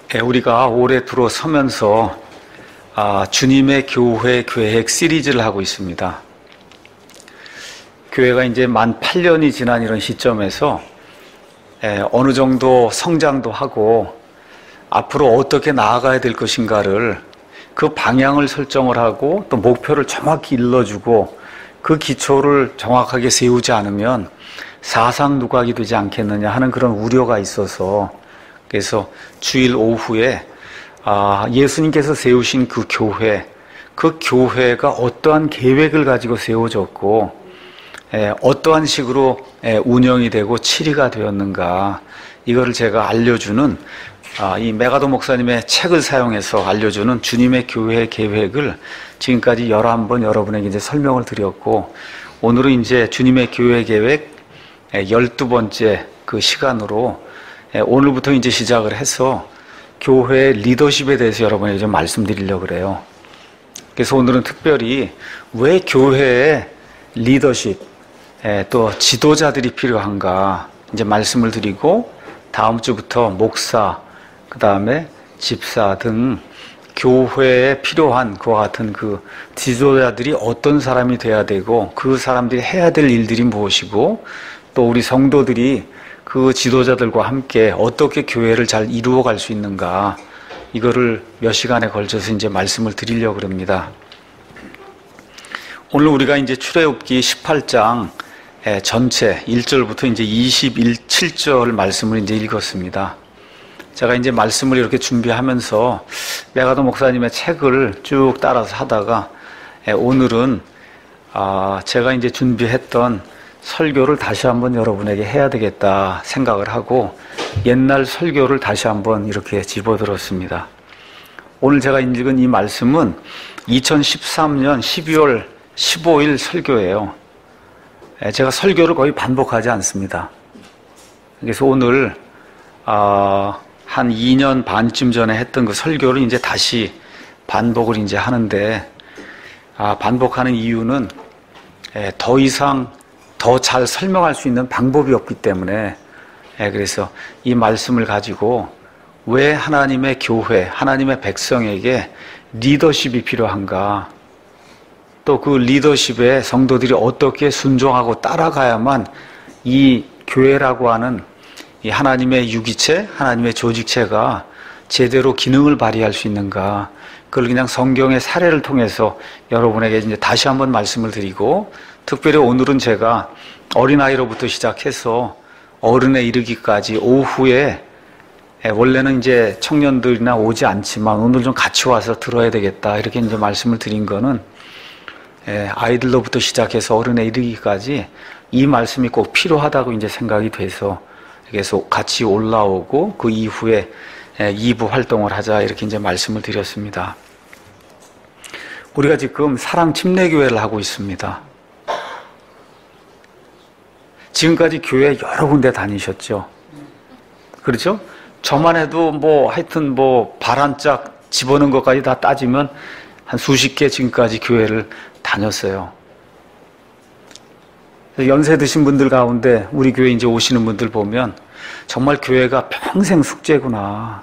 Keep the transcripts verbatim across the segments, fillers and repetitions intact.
예, 우리가 올해 들어서면서 아, 주님의 교회 계획 시리즈를 하고 있습니다. 교회가 이제 만 팔 년이 지난 이런 시점에서 예, 어느 정도 성장도 하고 앞으로 어떻게 나아가야 될 것인가를 그 방향을 설정을 하고 또 목표를 정확히 일러주고 그 기초를 정확하게 세우지 않으면 사상 누각이 되지 않겠느냐 하는 그런 우려가 있어서, 그래서 주일 오후에 아, 예수님께서 세우신 그 교회, 그 교회가 어떠한 계획을 가지고 세워졌고 에, 어떠한 식으로 에, 운영이 되고 치리가 되었는가, 이거를 제가 알려주는 아, 이 메가도 목사님의 책을 사용해서 알려주는 주님의 교회 계획을 지금까지 열한 번 여러분에게 이제 설명을 드렸고, 오늘은 이제 주님의 교회 계획 열두 번째 그 시간으로 오늘부터 이제 시작을 해서 교회 리더십에 대해서 여러분에게 좀 말씀드리려고 그래요. 그래서 오늘은 특별히 왜 교회에 리더십, 또 지도자들이 필요한가 이제 말씀을 드리고, 다음 주부터 목사, 그 다음에 집사 등 교회에 필요한 그와 같은 그 지도자들이 어떤 사람이 돼야 되고 그 사람들이 해야 될 일들이 무엇이고, 또 우리 성도들이 그 지도자들과 함께 어떻게 교회를 잘 이루어 갈 수 있는가, 이거를 몇 시간에 걸쳐서 이제 말씀을 드리려고 합니다. 오늘 우리가 이제 출애굽기 십팔 장 전체 일 절부터 이제 이십칠 절 말씀을 이제 읽었습니다. 제가 이제 말씀을 이렇게 준비하면서 메가도 목사님의 책을 쭉 따라서 하다가 오늘은 제가 이제 준비했던 설교를 다시 한번 여러분에게 해야 되겠다 생각을 하고 옛날 설교를 다시 한번 이렇게 집어들었습니다. 오늘 제가 읽은 이 말씀은 이천십삼 년 십이월 십오일 설교예요. 제가 설교를 거의 반복하지 않습니다. 그래서 오늘 어, 한 이 년 반쯤 전에 했던 그 설교를 이제 다시 반복을 이제 하는데, 아, 반복하는 이유는 에, 더 이상 더 잘 설명할 수 있는 방법이 없기 때문에, 에, 그래서 이 말씀을 가지고 왜 하나님의 교회, 하나님의 백성에게 리더십이 필요한가, 또 그 리더십에 성도들이 어떻게 순종하고 따라가야만 이 교회라고 하는 이 하나님의 유기체, 하나님의 조직체가 제대로 기능을 발휘할 수 있는가, 그걸 그냥 성경의 사례를 통해서 여러분에게 이제 다시 한번 말씀을 드리고, 특별히 오늘은 제가 어린아이로부터 시작해서 어른에 이르기까지 오후에, 원래는 이제 청년들이나 오지 않지만 오늘 좀 같이 와서 들어야 되겠다 이렇게 이제 말씀을 드린 거는, 아이들로부터 시작해서 어른에 이르기까지 이 말씀이 꼭 필요하다고 이제 생각이 돼서 그래서 같이 올라오고 그 이후에 이 부 활동을 하자 이렇게 이제 말씀을 드렸습니다. 우리가 지금 사랑 침례교회를 하고 있습니다. 지금까지 교회 여러 군데 다니셨죠? 그렇죠? 저만 해도 뭐 하여튼 뭐 발 한 짝 집어넣은 것까지 다 따지면 한 수십 개 지금까지 교회를 다녔어요. 연세 드신 분들 가운데 우리 교회 이제 오시는 분들 보면 정말 교회가 평생 숙제구나.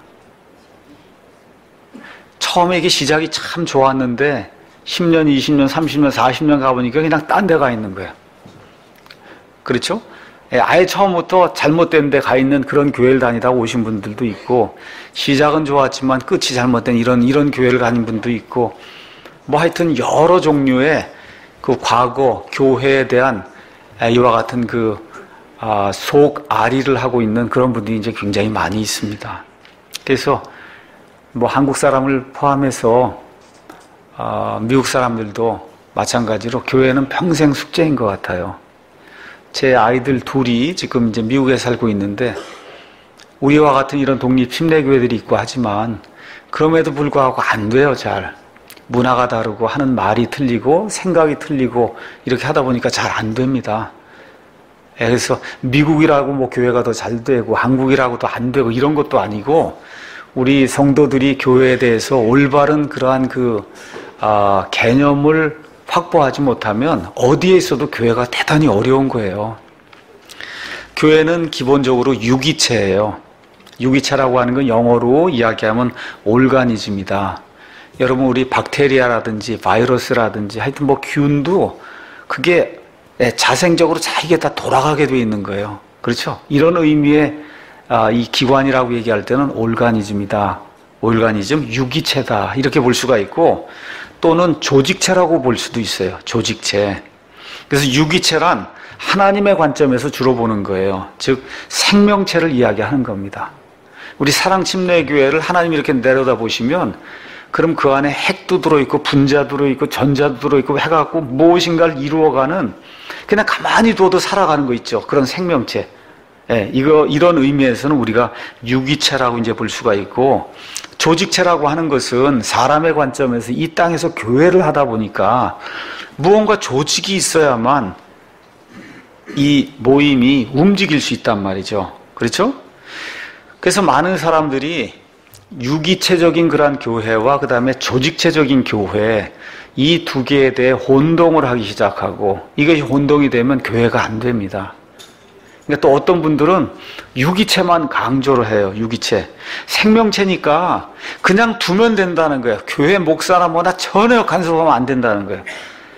처음에 이게 시작이 참 좋았는데 십 년, 이십 년, 삼십 년, 사십 년 가보니까 그냥 딴 데 가 있는 거예요. 그렇죠? 아예 처음부터 잘못된 데 가 있는 그런 교회를 다니다 오신 분들도 있고, 시작은 좋았지만 끝이 잘못된 이런 이런 교회를 가는 분도 있고, 뭐 하여튼 여러 종류의 그 과거 교회에 대한 이와 같은 그 아, 속앓이를 하고 있는 그런 분들이 이제 굉장히 많이 있습니다. 그래서 뭐 한국 사람을 포함해서 아, 미국 사람들도 마찬가지로 교회는 평생 숙제인 것 같아요. 제 아이들 둘이 지금 이제 미국에 살고 있는데 우리와 같은 이런 독립 침례교회들이 있고 하지만 그럼에도 불구하고 안 돼요. 잘 문화가 다르고 하는 말이 틀리고 생각이 틀리고 이렇게 하다 보니까 잘 안 됩니다. 그래서 미국이라고 뭐 교회가 더 잘 되고 한국이라고도 안 되고 이런 것도 아니고, 우리 성도들이 교회에 대해서 올바른 그러한 그 아, 개념을 확보하지 못하면 어디에 있어도 교회가 대단히 어려운 거예요. 교회는 기본적으로 유기체예요. 유기체라고 하는 건 영어로 이야기하면 오르가니즘이다. 여러분, 우리 박테리아라든지 바이러스라든지 하여튼 뭐 균도 그게 자생적으로 자기게 다 돌아가게 돼 있는 거예요. 그렇죠? 이런 의미의 이 기관이라고 얘기할 때는 오르가니즘이다. 오르가니즘, 유기체다. 이렇게 볼 수가 있고, 또는 조직체라고 볼 수도 있어요. 조직체. 그래서 유기체란 하나님의 관점에서 주로 보는 거예요. 즉 생명체를 이야기하는 겁니다. 우리 사랑침례교회를 하나님이 이렇게 내려다 보시면 그럼 그 안에 핵도 들어있고 분자도 들어있고 전자도 들어있고 해갖고 무엇인가를 이루어가는, 그냥 가만히 두어도 살아가는 거 있죠. 그런 생명체. 예, 이거 이런 의미에서는 우리가 유기체라고 이제 볼 수가 있고, 조직체라고 하는 것은 사람의 관점에서 이 땅에서 교회를 하다 보니까 무언가 조직이 있어야만 이 모임이 움직일 수 있단 말이죠. 그렇죠? 그래서 많은 사람들이 유기체적인 그러한 교회와 그 다음에 조직체적인 교회, 이 두 개에 대해 혼동을 하기 시작하고, 이것이 혼동이 되면 교회가 안 됩니다. 그러니까 또 어떤 분들은 유기체만 강조를 해요. 유기체. 생명체니까 그냥 두면 된다는 거예요. 교회 목사나 뭐나 전혀 간섭하면 안 된다는 거예요.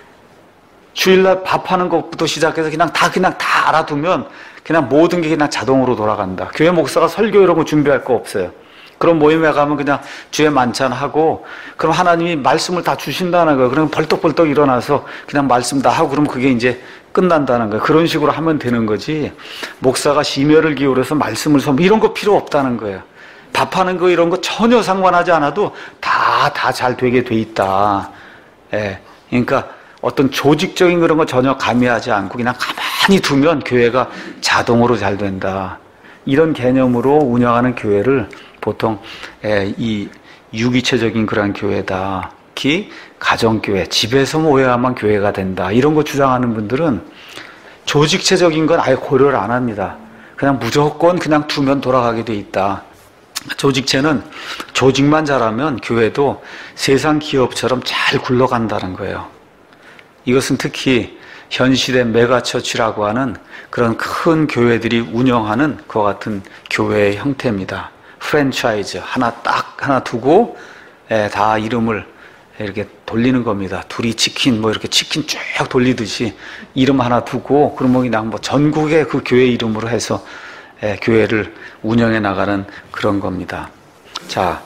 주일날 밥하는 것부터 시작해서 그냥 다 그냥 다 알아두면 그냥 모든 게 그냥 자동으로 돌아간다. 교회 목사가 설교 이런 거 준비할 거 없어요. 그런 모임에 가면 그냥 주에 만찬하고, 그럼 하나님이 말씀을 다 주신다는 거예요. 그럼 벌떡벌떡 일어나서 그냥 말씀 다 하고, 그럼 그게 이제 끝난다는 거예요. 그런 식으로 하면 되는 거지, 목사가 심혈을 기울여서 말씀을 서 이런 거 필요 없다는 거예요. 밥하는 거 이런 거 전혀 상관하지 않아도 다 다 잘 되게 돼 있다. 예. 그러니까 어떤 조직적인 그런 거 전혀 가미하지 않고 그냥 가만히 두면 교회가 자동으로 잘 된다. 이런 개념으로 운영하는 교회를 보통 이 유기체적인 그런 교회다. 특히 가정교회, 집에서 모여야만 교회가 된다. 이런 거 주장하는 분들은 조직체적인 건 아예 고려를 안 합니다. 그냥 무조건 그냥 두면 돌아가게 돼 있다. 조직체는 조직만 잘하면 교회도 세상 기업처럼 잘 굴러간다는 거예요. 이것은 특히 현 시대 메가처치라고 하는 그런 큰 교회들이 운영하는 그와 같은 교회의 형태입니다. 프랜차이즈 하나 딱 하나 두고 에, 다 이름을 이렇게 돌리는 겁니다. 둘이 치킨 뭐 이렇게 치킨 쭉 돌리듯이 이름 하나 두고, 그러면 그냥 뭐 전국의 그 교회 이름으로 해서 에, 교회를 운영해 나가는 그런 겁니다. 자,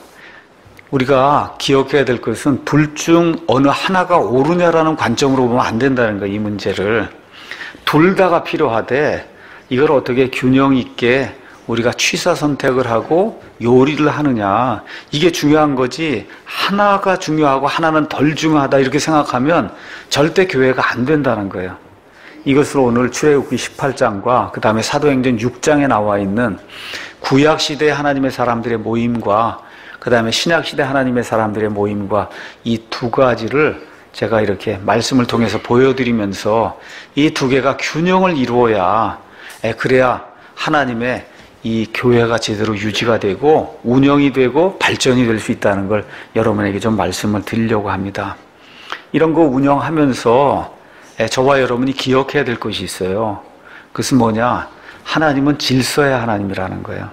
우리가 기억해야 될 것은 둘 중 어느 하나가 옳으냐라는 관점으로 보면 안 된다는 거예요. 이 문제를 둘 다가 필요하되, 이걸 어떻게 균형 있게 우리가 취사 선택을 하고 요리를 하느냐, 이게 중요한 거지, 하나가 중요하고 하나는 덜 중요하다 이렇게 생각하면 절대 교회가 안 된다는 거예요. 이것을 오늘 출애굽기 십팔 장과 그 다음에 사도행전 육 장에 나와 있는 구약시대 하나님의 사람들의 모임과 그 다음에 신약시대 하나님의 사람들의 모임과 이 두 가지를 제가 이렇게 말씀을 통해서 보여드리면서 이 두 개가 균형을 이루어야, 그래야 하나님의 이 교회가 제대로 유지가 되고 운영이 되고 발전이 될 수 있다는 걸 여러분에게 좀 말씀을 드리려고 합니다. 이런 거 운영하면서 저와 여러분이 기억해야 될 것이 있어요. 그것은 뭐냐? 하나님은 질서의 하나님이라는 거예요.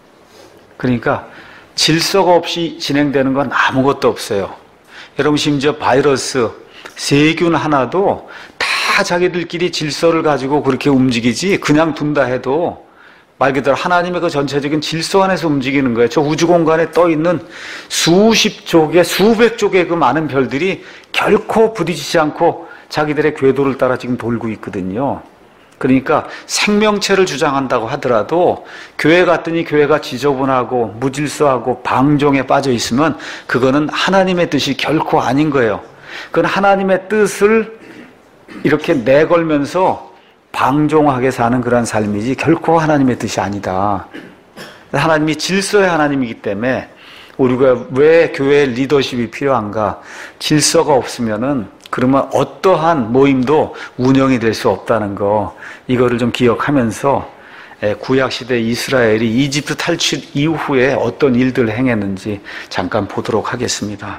그러니까 질서가 없이 진행되는 건 아무것도 없어요. 여러분, 심지어 바이러스, 세균 하나도 다 자기들끼리 질서를 가지고 그렇게 움직이지, 그냥 둔다 해도 말 그대로 하나님의 그 전체적인 질서 안에서 움직이는 거예요. 저 우주 공간에 떠 있는 수십 족의, 수백 족의 그 많은 별들이 결코 부딪히지 않고 자기들의 궤도를 따라 지금 돌고 있거든요. 그러니까 생명체를 주장한다고 하더라도 교회 갔더니 교회가 지저분하고 무질서하고 방종에 빠져 있으면 그거는 하나님의 뜻이 결코 아닌 거예요. 그건 하나님의 뜻을 이렇게 내걸면서 방종하게 사는 그런 삶이지 결코 하나님의 뜻이 아니다. 하나님이 질서의 하나님이기 때문에 우리가 왜 교회의 리더십이 필요한가? 질서가 없으면은 그러면 어떠한 모임도 운영이 될 수 없다는 거, 이거를 좀 기억하면서 구약시대 이스라엘이 이집트 탈출 이후에 어떤 일들을 행했는지 잠깐 보도록 하겠습니다.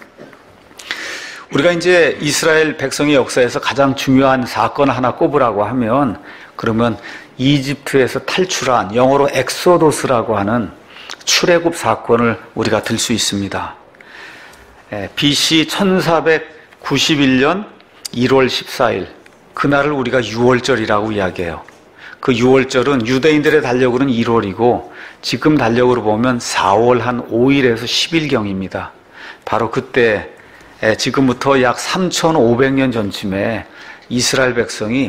우리가 이제 이스라엘 백성의 역사에서 가장 중요한 사건 하나 꼽으라고 하면, 그러면 이집트에서 탈출한, 영어로 엑소도스라고 하는 출애굽 사건을 우리가 들 수 있습니다. 비씨 천사백구십일 년 일월 십사일, 그날을 우리가 유월절이라고 이야기해요. 그 유월절은 유대인들의 달력으로는 일월이고 지금 달력으로 보면 사월 한 오일에서 십일경입니다. 바로 그때 지금부터 약 삼천오백 년 전쯤에 이스라엘 백성이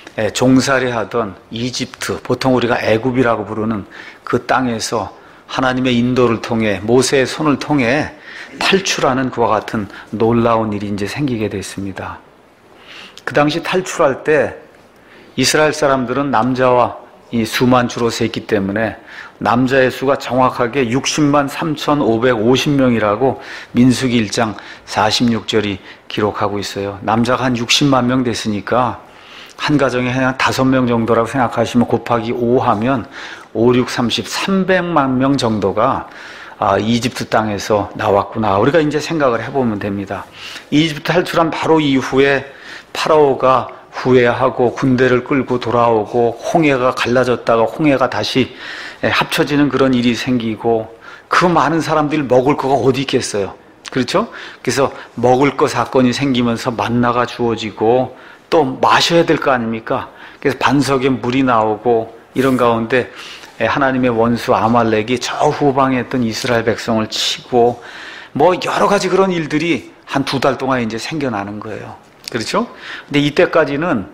종살이 하던 이집트, 보통 우리가 애굽이라고 부르는 그 땅에서 하나님의 인도를 통해, 모세의 손을 통해 탈출하는 그와 같은 놀라운 일이 이제 생기게 됐습니다. 그 당시 탈출할 때 이스라엘 사람들은 남자와 이 수만 주로 셌기 때문에 남자의 수가 정확하게 육십만 삼천오백오십 명이라고 민수기 일 장 사십육 절이 기록하고 있어요. 남자가 한 육십만 명 됐으니까 한 가정에 한 다섯 명 정도라고 생각하시면 곱하기 오 하면 오, 육, 삼십, 삼백만 명 정도가 아, 이집트 땅에서 나왔구나. 우리가 이제 생각을 해보면 됩니다. 이집트 탈출한 바로 이후에 파라오가 후회하고 군대를 끌고 돌아오고 홍해가 갈라졌다가 홍해가 다시 합쳐지는 그런 일이 생기고 그 많은 사람들이 먹을 거가 어디 있겠어요. 그렇죠? 그래서 먹을 거 사건이 생기면서 만나가 주어지고 또 마셔야 될 거 아닙니까? 그래서 반석에 물이 나오고 이런 가운데 하나님의 원수 아말렉이 저 후방에 있던 이스라엘 백성을 치고 뭐 여러 가지 그런 일들이 한 두 달 동안 이제 생겨나는 거예요. 그렇죠? 근데 이때까지는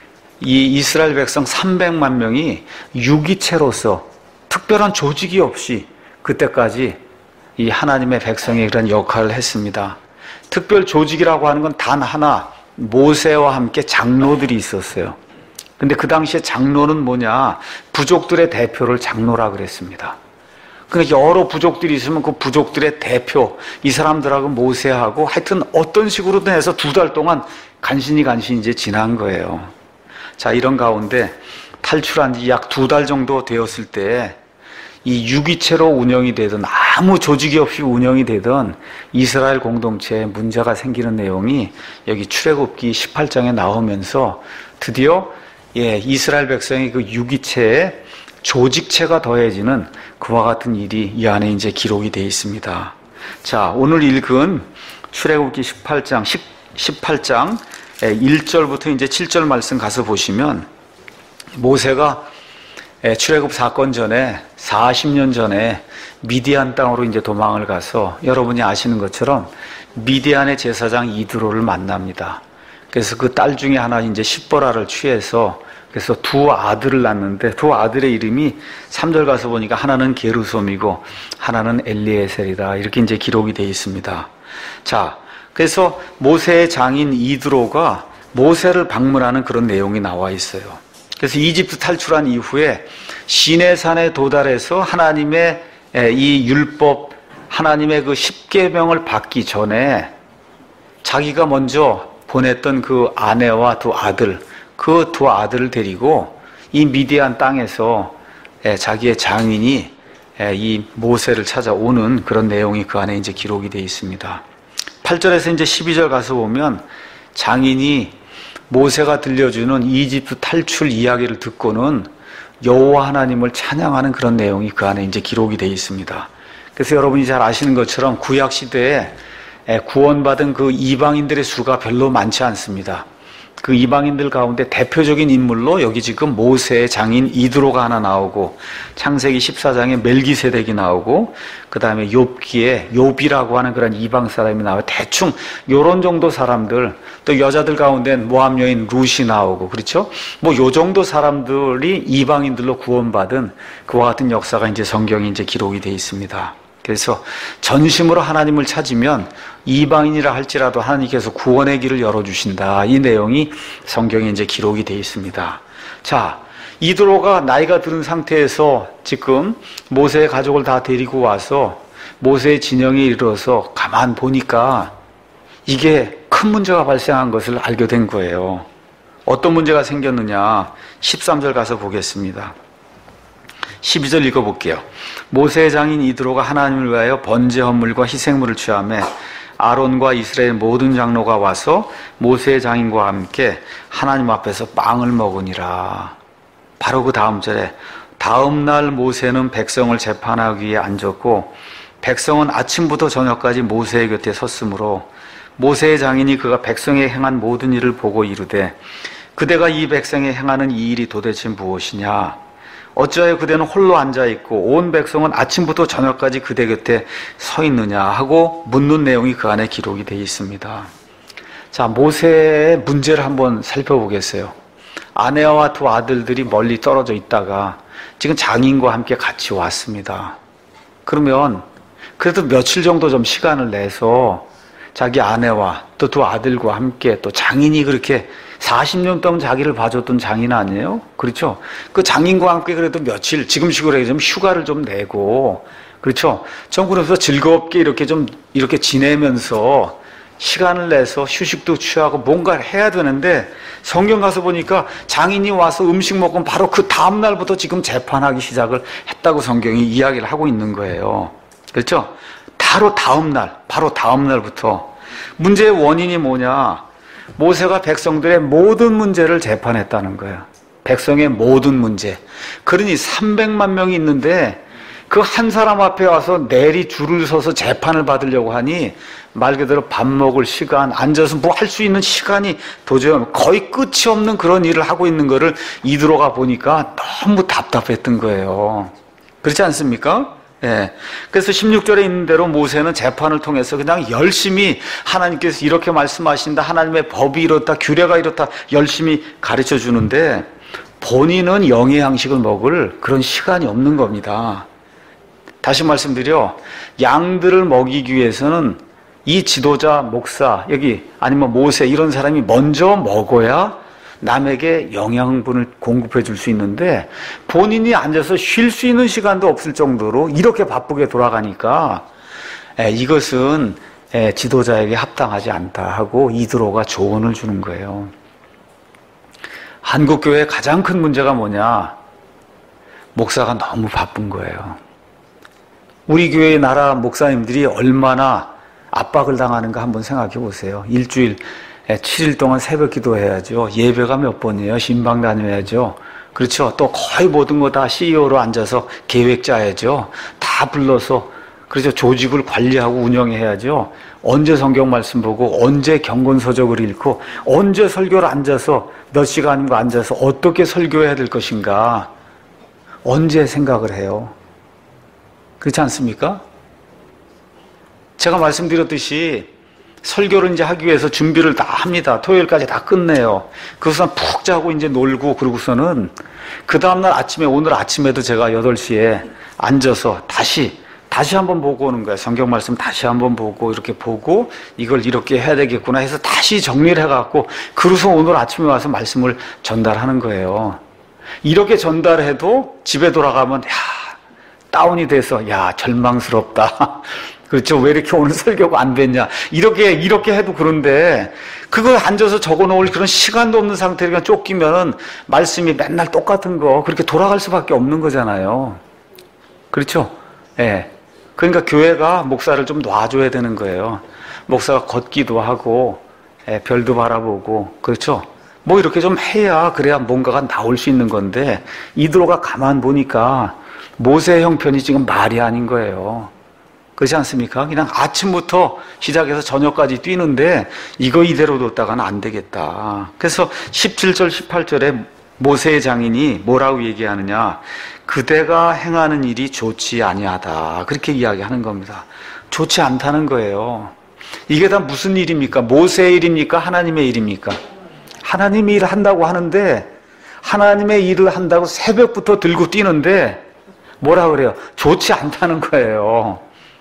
이 이스라엘 백성 삼백만 명이 유기체로서 특별한 조직이 없이 그때까지 이 하나님의 백성의 그런 역할을 했습니다. 특별 조직이라고 하는 건 단 하나, 모세와 함께 장로들이 있었어요. 근데 그 당시에 장로는 뭐냐? 부족들의 대표를 장로라 그랬습니다. 그러니까 여러 부족들이 있으면 그 부족들의 대표, 이 사람들하고 모세하고 하여튼 어떤 식으로든 해서 두 달 동안 간신히 간신히 이제 지난 거예요. 자, 이런 가운데 탈출한 지 약 두 달 정도 되었을 때 이 유기체로 운영이 되던, 아무 조직이 없이 운영이 되던 이스라엘 공동체에 문제가 생기는 내용이 여기 출애굽기 십팔 장에 나오면서 드디어 예, 이스라엘 백성의 그 유기체에 조직체가 더해지는 그와 같은 일이 이 안에 이제 기록이 되어 있습니다. 자, 오늘 읽은 출애굽기 십팔 장, 십팔 장 일 절부터 이제 칠 절 말씀 가서 보시면 모세가 출애굽 사건 전에 사십 년 전에 미디안 땅으로 이제 도망을 가서 여러분이 아시는 것처럼 미디안의 제사장 이드로를 만납니다. 그래서 그 딸 중에 하나 이제 십보라를 취해서 그래서 두 아들을 낳는데 두 아들의 이름이 삼 절 가서 보니까 하나는 게르솜이고 하나는 엘리에셀이다. 이렇게 이제 기록이 되어 있습니다. 자, 그래서 모세의 장인 이드로가 모세를 방문하는 그런 내용이 나와 있어요. 그래서 이집트 탈출한 이후에 시내산에 도달해서 하나님의 이 율법, 하나님의 그 십계명을 받기 전에 자기가 먼저 보냈던 그 아내와 두 아들, 그 두 아들을 데리고 이 미디안 땅에서 자기의 장인이 이 모세를 찾아오는 그런 내용이 그 안에 이제 기록이 되어 있습니다. 팔 절에서 이제 십이 절 가서 보면 장인이 모세가 들려주는 이집트 탈출 이야기를 듣고는 여호와 하나님을 찬양하는 그런 내용이 그 안에 이제 기록이 되어 있습니다. 그래서 여러분이 잘 아시는 것처럼 구약 시대에 구원받은 그 이방인들의 수가 별로 많지 않습니다. 그 이방인들 가운데 대표적인 인물로 여기 지금 모세의 장인 이드로가 하나 나오고 창세기 십사 장에 멜기세덱이 나오고 그 다음에 욥기에 욥이라고 하는 그런 이방 사람이 나와요. 대충 요런 정도 사람들, 또 여자들 가운데는 모압 여인 룻이 나오고 그렇죠? 뭐 요 정도 사람들이 이방인들로 구원받은 그와 같은 역사가 이제 성경에 이제 기록이 되어 있습니다. 그래서 전심으로 하나님을 찾으면 이방인이라 할지라도 하나님께서 구원의 길을 열어주신다. 이 내용이 성경에 이제 기록이 되어 있습니다. 자, 이드로가 나이가 들은 상태에서 지금 모세의 가족을 다 데리고 와서 모세의 진영에 이르러서 가만 보니까 이게 큰 문제가 발생한 것을 알게 된 거예요. 어떤 문제가 생겼느냐? 십삼 절 가서 보겠습니다. 십이 절 읽어볼게요. 모세의 장인 이드로가 하나님을 위하여 번제 헌물과 희생물을 취하매 아론과 이스라엘 모든 장로가 와서 모세의 장인과 함께 하나님 앞에서 빵을 먹으니라. 바로 그 다음 절에 다음 날 모세는 백성을 재판하기 위해 앉았고 백성은 아침부터 저녁까지 모세의 곁에 섰으므로 모세의 장인이 그가 백성에 행한 모든 일을 보고 이르되 그대가 이 백성에 행하는 이 일이 도대체 무엇이냐? 어찌하여 그대는 홀로 앉아있고 온 백성은 아침부터 저녁까지 그대 곁에 서 있느냐 하고 묻는 내용이 그 안에 기록이 되어 있습니다. 자, 모세의 문제를 한번 살펴보겠어요. 아내와 두 아들들이 멀리 떨어져 있다가 지금 장인과 함께 같이 왔습니다. 그러면 그래도 며칠 정도 좀 시간을 내서 자기 아내와 또 두 아들과 함께 또 장인이 그렇게 사십 년 동안 자기를 봐줬던 장인 아니에요? 그렇죠? 그 장인과 함께 그래도 며칠, 지금식으로 해서 좀 휴가를 좀 내고, 그렇죠? 전 그래서 즐겁게 이렇게 좀, 이렇게 지내면서 시간을 내서 휴식도 취하고 뭔가를 해야 되는데 성경 가서 보니까 장인이 와서 음식 먹고 바로 그 다음날부터 지금 재판하기 시작을 했다고 성경이 이야기를 하고 있는 거예요. 그렇죠? 바로 다음날, 바로 다음날부터. 문제의 원인이 뭐냐? 모세가 백성들의 모든 문제를 재판했다는 거예요. 백성의 모든 문제. 그러니 삼백만 명이 있는데 그 한 사람 앞에 와서 내리 줄을 서서 재판을 받으려고 하니 말 그대로 밥 먹을 시간, 앉아서 뭐 할 수 있는 시간이 도저히 거의 끝이 없는 그런 일을 하고 있는 거를 이들어가 보니까 너무 답답했던 거예요. 그렇지 않습니까? 예. 그래서 십육 절에 있는 대로 모세는 재판을 통해서 그냥 열심히 하나님께서 이렇게 말씀하신다, 하나님의 법이 이렇다, 규례가 이렇다 열심히 가르쳐 주는데 본인은 영의 양식을 먹을 그런 시간이 없는 겁니다. 다시 말씀드려, 양들을 먹이기 위해서는 이 지도자, 목사, 여기 아니면 모세 이런 사람이 먼저 먹어야 남에게 영양분을 공급해 줄 수 있는데 본인이 앉아서 쉴 수 있는 시간도 없을 정도로 이렇게 바쁘게 돌아가니까 에, 이것은 에, 지도자에게 합당하지 않다 하고 이드로가 조언을 주는 거예요. 한국교회의 가장 큰 문제가 뭐냐? 목사가 너무 바쁜 거예요. 우리 교회의 나라 목사님들이 얼마나 압박을 당하는가 한번 생각해 보세요. 일주일 칠 일 동안 새벽 기도해야죠. 예배가 몇 번이에요. 신방 다녀야죠. 그렇죠. 또 거의 모든 거 다 씨이오로 앉아서 계획 짜야죠. 다 불러서 그렇죠. 조직을 관리하고 운영해야죠. 언제 성경 말씀 보고 언제 경건서적을 읽고 언제 설교를 앉아서 몇 시간인가 앉아서 어떻게 설교해야 될 것인가 언제 생각을 해요. 그렇지 않습니까? 제가 말씀드렸듯이 설교를 이제 하기 위해서 준비를 다 합니다. 토요일까지 다 끝내요. 그래서 푹 자고 이제 놀고 그러고서는 그 다음날 아침에 오늘 아침에도 제가 여덟 시에 앉아서 다시 다시 한번 보고 오는 거예요. 성경 말씀 다시 한번 보고 이렇게 보고 이걸 이렇게 해야 되겠구나 해서 다시 정리를 해갖고 그래서 오늘 아침에 와서 말씀을 전달하는 거예요. 이렇게 전달해도 집에 돌아가면 야 다운이 돼서 야 절망스럽다. 그렇죠. 왜 이렇게 오늘 설교가 안 됐냐. 이렇게, 이렇게 해도 그런데, 그걸 앉아서 적어 놓을 그런 시간도 없는 상태로 그냥 쫓기면은 말씀이 맨날 똑같은 거, 그렇게 돌아갈 수밖에 없는 거잖아요. 그렇죠. 예. 네. 그러니까 교회가 목사를 좀 놔줘야 되는 거예요. 목사가 걷기도 하고, 예, 별도 바라보고, 그렇죠. 뭐 이렇게 좀 해야, 그래야 뭔가가 나올 수 있는 건데, 이드로가 가만 보니까, 모세 형편이 지금 말이 아닌 거예요. 그렇지 않습니까? 그냥 아침부터 시작해서 저녁까지 뛰는데 이거 이대로 뒀다가는 안 되겠다. 그래서 십칠 절, 십팔 절에 모세의 장인이 뭐라고 얘기하느냐? 그대가 행하는 일이 좋지 아니하다. 그렇게 이야기하는 겁니다. 좋지 않다는 거예요. 이게 다 무슨 일입니까? 모세의 일입니까? 하나님의 일입니까? 하나님의 일을 한다고 하는데 하나님의 일을 한다고 새벽부터 들고 뛰는데 뭐라 그래요? 좋지 않다는 거예요.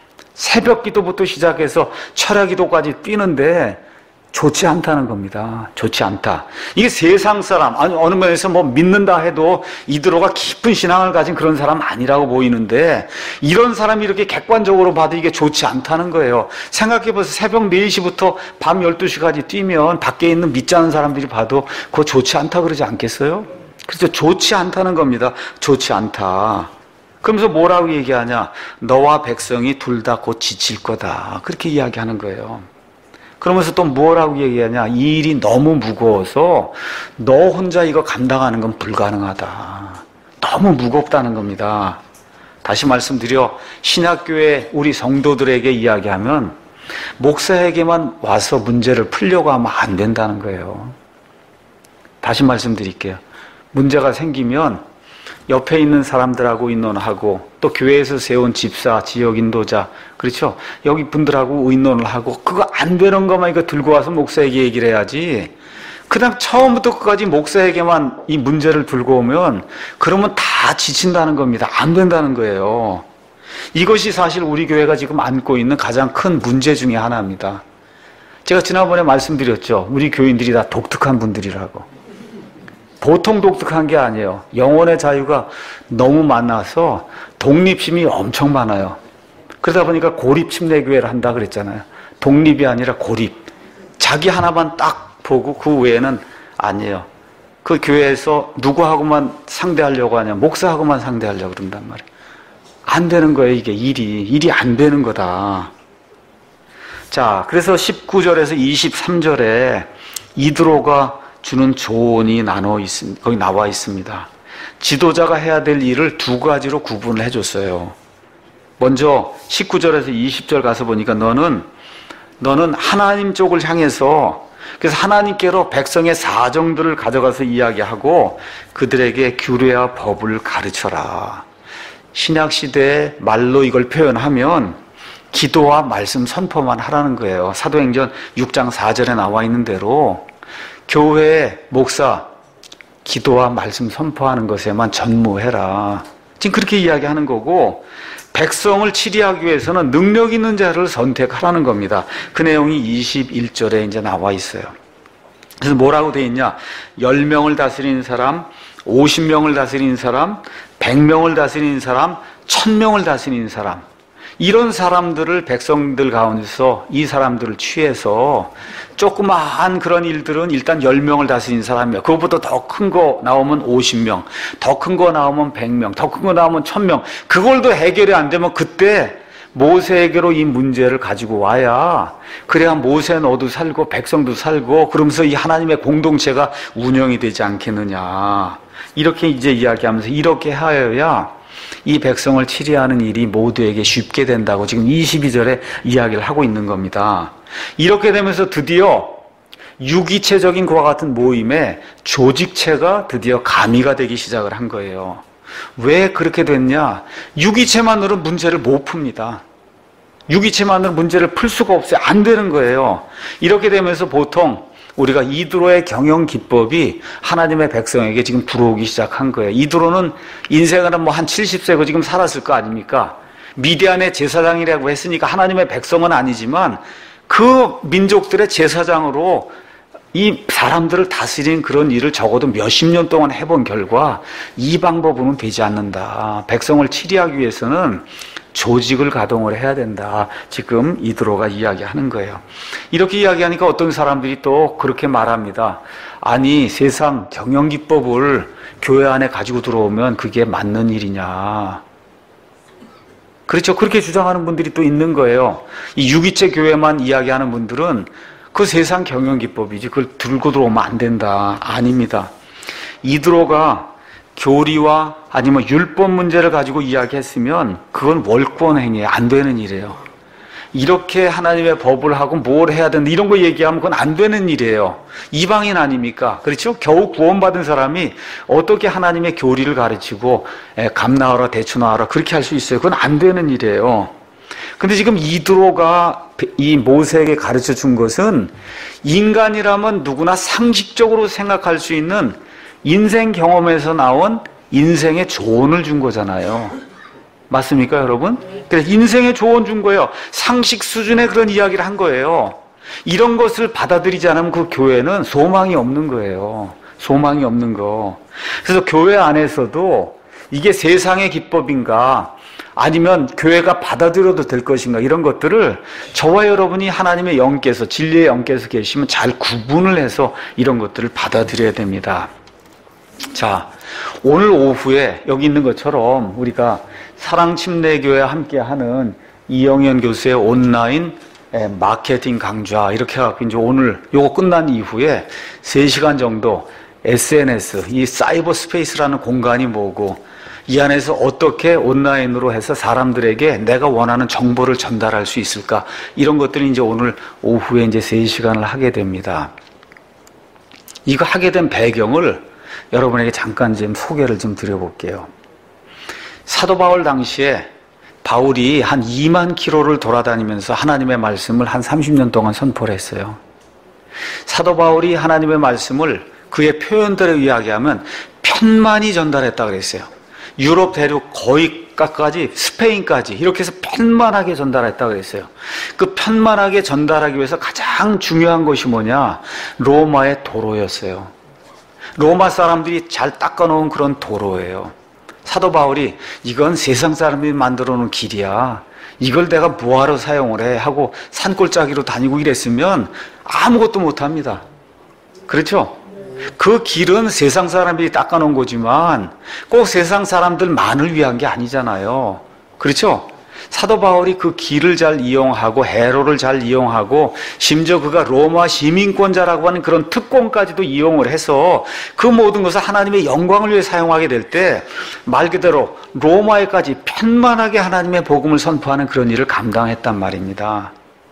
새벽 기도부터 시작해서 철야 기도까지 뛰는데 좋지 않다는 겁니다. 좋지 않다. 이게 세상 사람, 아니, 어느 면에서 뭐 믿는다 해도 이드로가 깊은 신앙을 가진 그런 사람 아니라고 보이는데 이런 사람이 이렇게 객관적으로 봐도 이게 좋지 않다는 거예요. 생각해보세요. 새벽 네 시부터 밤 열두 시까지 뛰면 밖에 있는 믿지 않는 사람들이 봐도 그거 좋지 않다 그러지 않겠어요? 그래서 좋지 않다는 겁니다. 좋지 않다. 그러면서 뭐라고 얘기하냐? 너와 백성이 둘 다 곧 지칠 거다. 그렇게 이야기하는 거예요. 그러면서 또 뭐라고 얘기하냐? 이 일이 너무 무거워서 너 혼자 이거 감당하는 건 불가능하다. 너무 무겁다는 겁니다. 다시 말씀드려 신약교회 우리 성도들에게 이야기하면 목사에게만 와서 문제를 풀려고 하면 안 된다는 거예요. 다시 말씀드릴게요. 문제가 생기면 옆에 있는 사람들하고 의논하고 또 교회에서 세운 집사, 지역 인도자, 그렇죠? 여기 분들하고 의논을 하고 그거 안 되는 것만 이거 들고 와서 목사에게 얘기를 해야지. 그다음 처음부터 끝까지 목사에게만 이 문제를 들고 오면 그러면 다 지친다는 겁니다. 안 된다는 거예요. 이것이 사실 우리 교회가 지금 안고 있는 가장 큰 문제 중에 하나입니다. 제가 지난번에 말씀드렸죠. 우리 교인들이 다 독특한 분들이라고. 보통 독특한 게 아니에요. 영혼의 자유가 너무 많아서 독립심이 엄청 많아요. 그러다 보니까 고립 침례교회를 한다 그랬잖아요. 독립이 아니라 고립. 자기 하나만 딱 보고 그 외에는 아니에요. 그 교회에서 누구하고만 상대하려고 하냐, 목사하고만 상대하려고 그런단 말이에요. 안 되는 거예요. 이게 일이 일이 안 되는 거다. 자, 그래서 십구 절에서 이십삼 절에 이드로가 주는 조언이 나눠 있습니다. 거기 나와 있습니다. 지도자가 해야 될 일을 두 가지로 구분을 해줬어요. 먼저 십구 절에서 이십 절 가서 보니까 너는 너는 하나님 쪽을 향해서 그래서 하나님께로 백성의 사정들을 가져가서 이야기하고 그들에게 규례와 법을 가르쳐라. 신약시대의 말로 이걸 표현하면 기도와 말씀 선포만 하라는 거예요. 사도행전 육 장 사 절에 나와 있는 대로 교회의 목사 기도와 말씀 선포하는 것에만 전무해라. 지금 그렇게 이야기하는 거고 백성을 치리하기 위해서는 능력 있는 자를 선택하라는 겁니다. 그 내용이 이십일 절에 이제 나와 있어요. 그래서 뭐라고 되어 있냐? 열 명을 다스리는 사람, 오십 명을 다스리는 사람, 백 명을 다스리는 사람, 천 명을 다스리는 사람. 이런 사람들을 백성들 가운데서 이 사람들을 취해서 조그마한 그런 일들은 일단 열 명을 다스리는 사람이에요. 그것보다 더 큰 거 나오면 오십 명, 더 큰 거 나오면 백 명, 더 큰 거 나오면 천 명. 그걸도 해결이 안 되면 그때 모세에게로 이 문제를 가지고 와야 그래야 모세 너도 살고 백성도 살고 그러면서 이 하나님의 공동체가 운영이 되지 않겠느냐. 이렇게 이제 이야기하면서 이렇게 하여야 이 백성을 치리하는 일이 모두에게 쉽게 된다고 지금 이십이 절에 이야기를 하고 있는 겁니다. 이렇게 되면서 드디어 유기체적인 그와 같은 모임에 조직체가 드디어 가미가 되기 시작을 한 거예요. 왜 그렇게 됐냐? 유기체만으로 문제를 못 풉니다. 유기체만으로 문제를 풀 수가 없어요. 안 되는 거예요. 이렇게 되면서 보통 우리가 이드로의 경영 기법이 하나님의 백성에게 지금 들어오기 시작한 거예요. 이드로는 인생은 뭐 한 칠십 세고 지금 살았을 거 아닙니까? 미디안의 제사장이라고 했으니까 하나님의 백성은 아니지만 그 민족들의 제사장으로 이 사람들을 다스리는 그런 일을 적어도 몇십 년 동안 해본 결과 이 방법으로는 되지 않는다. 백성을 치리하기 위해서는 조직을 가동을 해야 된다. 지금 이드로가 이야기하는 거예요. 이렇게 이야기하니까 어떤 사람들이 또 그렇게 말합니다. 아니 세상 경영기법을 교회 안에 가지고 들어오면 그게 맞는 일이냐. 그렇죠. 그렇게 주장하는 분들이 또 있는 거예요. 이 유기체 교회만 이야기하는 분들은 그 세상 경영기법이지 그걸 들고 들어오면 안 된다. 아닙니다. 이드로가 교리와 아니면 율법 문제를 가지고 이야기했으면 그건 월권 행위에 안 되는 일이에요. 이렇게 하나님의 법을 하고 뭘 해야 된다 이런 거 얘기하면 그건 안 되는 일이에요. 이방인 아닙니까? 그렇죠? 겨우 구원받은 사람이 어떻게 하나님의 교리를 가르치고 감 나와라 대추 나와라 그렇게 할 수 있어요? 그건 안 되는 일이에요. 근데 지금 이드로가 이 모세에게 가르쳐 준 것은 인간이라면 누구나 상식적으로 생각할 수 있는 인생 경험에서 나온 인생의 조언을 준 거잖아요. 맞습니까, 여러분? 그래서 인생의 조언 준 거예요. 상식 수준의 그런 이야기를 한 거예요. 이런 것을 받아들이지 않으면 그 교회는 소망이 없는 거예요. 소망이 없는 거. 그래서 교회 안에서도 이게 세상의 기법인가 아니면 교회가 받아들여도 될 것인가 이런 것들을 저와 여러분이 하나님의 영께서 진리의 영께서 계시면 잘 구분을 해서 이런 것들을 받아들여야 됩니다. 자, 오늘 오후에 여기 있는 것처럼 우리가 사랑침례교회와 함께하는 이영현 교수의 온라인 마케팅 강좌 이렇게 해갖고 이제 오늘 요거 끝난 이후에 세 시간 정도 에스엔에스 이 사이버 스페이스라는 공간이 뭐고 이 안에서 어떻게 온라인으로 해서 사람들에게 내가 원하는 정보를 전달할 수 있을까? 이런 것들이 이제 오늘 오후에 이제 세 시간을 하게 됩니다. 이거 하게 된 배경을 여러분에게 잠깐 좀 소개를 좀 드려볼게요. 사도 바울 당시에 바울이 한 이만 킬로미터를 돌아다니면서 하나님의 말씀을 한 삼십 년 동안 선포를 했어요. 사도 바울이 하나님의 말씀을 그의 표현대로 이야기하면 편만히 전달했다고 그랬어요. 유럽 대륙 거의까지 스페인까지 이렇게 해서 편만하게 전달했다고 그랬어요. 그 편만하게 전달하기 위해서 가장 중요한 것이 뭐냐? 로마의 도로였어요. 로마 사람들이 잘 닦아놓은 그런 도로예요. 사도 바울이 이건 세상 사람들이 만들어 놓은 길이야. 이걸 내가 뭐하러 사용을 해? 하고 산골짜기로 다니고 이랬으면 아무것도 못합니다. 그렇죠? 그 길은 세상 사람들이 닦아놓은 거지만 꼭 세상 사람들만을 위한 게 아니잖아요. 그렇죠? 사도 바울이 그 길을 잘 이용하고 해로를 잘 이용하고 심지어 그가 로마 시민권자라고 하는 그런 특권까지도 이용을 해서 그 모든 것을 하나님의 영광을 위해 사용하게 될 때 말 그대로 로마에까지 편만하게 하나님의 복음을 선포하는 그런 일을 감당했단 말입니다.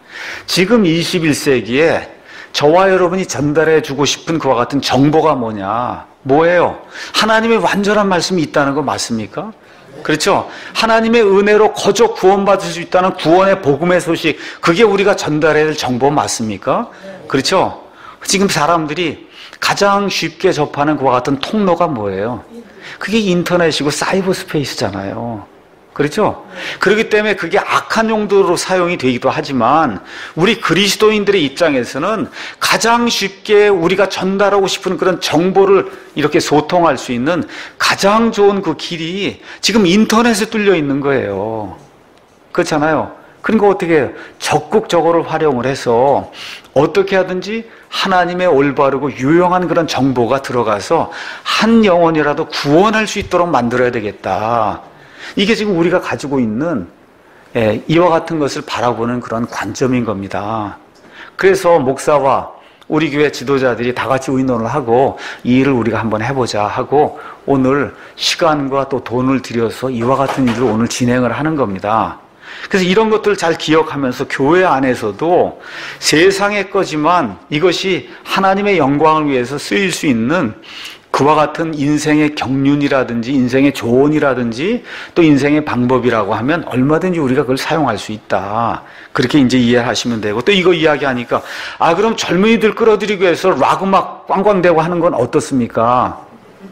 지금 이십일 세기에 저와 여러분이 전달해 주고 싶은 그와 같은 정보가 뭐냐? 뭐예요? 하나님의 완전한 말씀이 있다는 거 맞습니까? 그렇죠? 하나님의 은혜로 거저 구원받을 수 있다는 구원의 복음의 소식, 그게 우리가 전달해야 될 정보 맞습니까? 그렇죠? 지금 사람들이 가장 쉽게 접하는 그와 같은 통로가 뭐예요? 그게 인터넷이고 사이버 스페이스잖아요. 그렇죠? 그렇기 때문에 그게 악한 용도로 사용이 되기도 하지만 우리 그리스도인들의 입장에서는 가장 쉽게 우리가 전달하고 싶은 그런 정보를 이렇게 소통할 수 있는 가장 좋은 그 길이 지금 인터넷에 뚫려 있는 거예요. 그렇잖아요. 그러니까 어떻게 해요? 적극적으로 활용을 해서 어떻게 하든지 하나님의 올바르고 유용한 그런 정보가 들어가서 한 영혼이라도 구원할 수 있도록 만들어야 되겠다. 이게 지금 우리가 가지고 있는 예, 이와 같은 것을 바라보는 그런 관점인 겁니다. 그래서 목사와 우리 교회 지도자들이 다 같이 의논을 하고 이 일을 우리가 한번 해보자 하고 오늘 시간과 또 돈을 들여서 이와 같은 일을 오늘 진행을 하는 겁니다. 그래서 이런 것들을 잘 기억하면서 교회 안에서도 세상의 거지만 이것이 하나님의 영광을 위해서 쓰일 수 있는 그와 같은 인생의 경륜이라든지 인생의 조언이라든지 또 인생의 방법이라고 하면 얼마든지 우리가 그걸 사용할 수 있다. 그렇게 이제 이해하시면 되고 또 이거 이야기하니까 아 그럼 젊은이들 끌어들이기 위해서 락 음악 꽝꽝대고 하는 건 어떻습니까?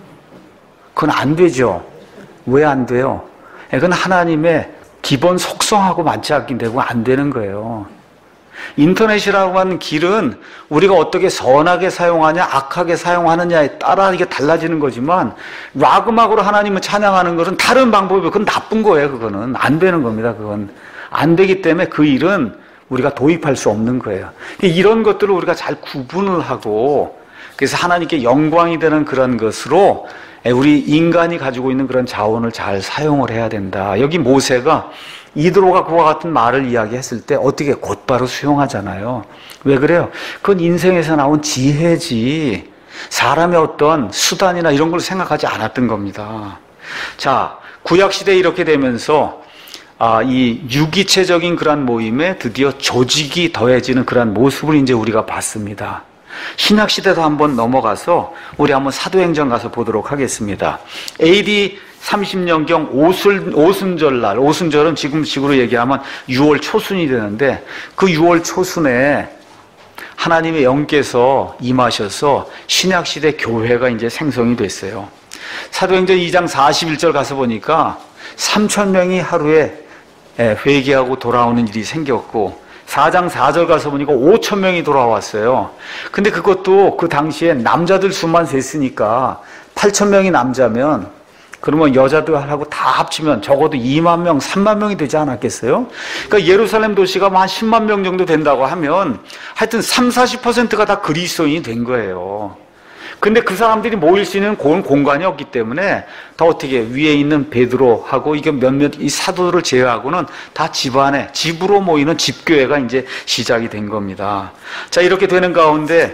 그건 안 되죠. 왜 안 돼요? 그건 하나님의 기본 속성하고 맞지 않게 되고 안 되는 거예요. 인터넷이라고 하는 길은 우리가 어떻게 선하게 사용하냐 악하게 사용하느냐에 따라 이게 달라지는 거지만 락 음악으로 하나님을 찬양하는 것은 다른 방법이고 그건 나쁜 거예요. 그거는 안 되는 겁니다. 그건 안 되기 때문에 그 일은 우리가 도입할 수 없는 거예요. 이런 것들을 우리가 잘 구분을 하고 그래서 하나님께 영광이 되는 그런 것으로 우리 인간이 가지고 있는 그런 자원을 잘 사용을 해야 된다. 여기 모세가 이드로가 그와 같은 말을 이야기했을 때 어떻게 곧바로 수용하잖아요. 왜 그래요? 그건 인생에서 나온 지혜지 사람의 어떤 수단이나 이런 걸 생각하지 않았던 겁니다. 자, 구약시대에 이렇게 되면서 아, 이 유기체적인 그런 모임에 드디어 조직이 더해지는 그런 모습을 이제 우리가 봤습니다. 신약시대도 한번 넘어가서 우리 한번 사도행전 가서 보도록 하겠습니다. 에이디 삼십 년경 오순, 오순절날, 오순절은 지금 식으로 얘기하면 유월 초순이 되는데 그 유월 초순에 하나님의 영께서 임하셔서 신약시대 교회가 이제 생성이 됐어요. 사도행전 이 장 사십일 절 가서 보니까 삼천 명이 하루에 회개하고 돌아오는 일이 생겼고 사 장 사 절 가서 보니까 오천 명이 돌아왔어요. 근데 그것도 그 당시에 남자들 수만 셌으니까 팔천 명이 남자면 그러면 여자들하고 다 합치면 적어도 이만 명, 삼만 명이 되지 않았겠어요? 그러니까 예루살렘 도시가 한 십만 명 정도 된다고 하면 하여튼 삼, 사십 퍼센트가 다 그리스도인이 된 거예요. 근데 그 사람들이 모일 수 있는 그런 공간이 없기 때문에 다 어떻게 위에 있는 베드로하고 이게 몇몇 이 사도들을 제외하고는 다 집안에 집으로 모이는 집교회가 이제 시작이 된 겁니다. 자, 이렇게 되는 가운데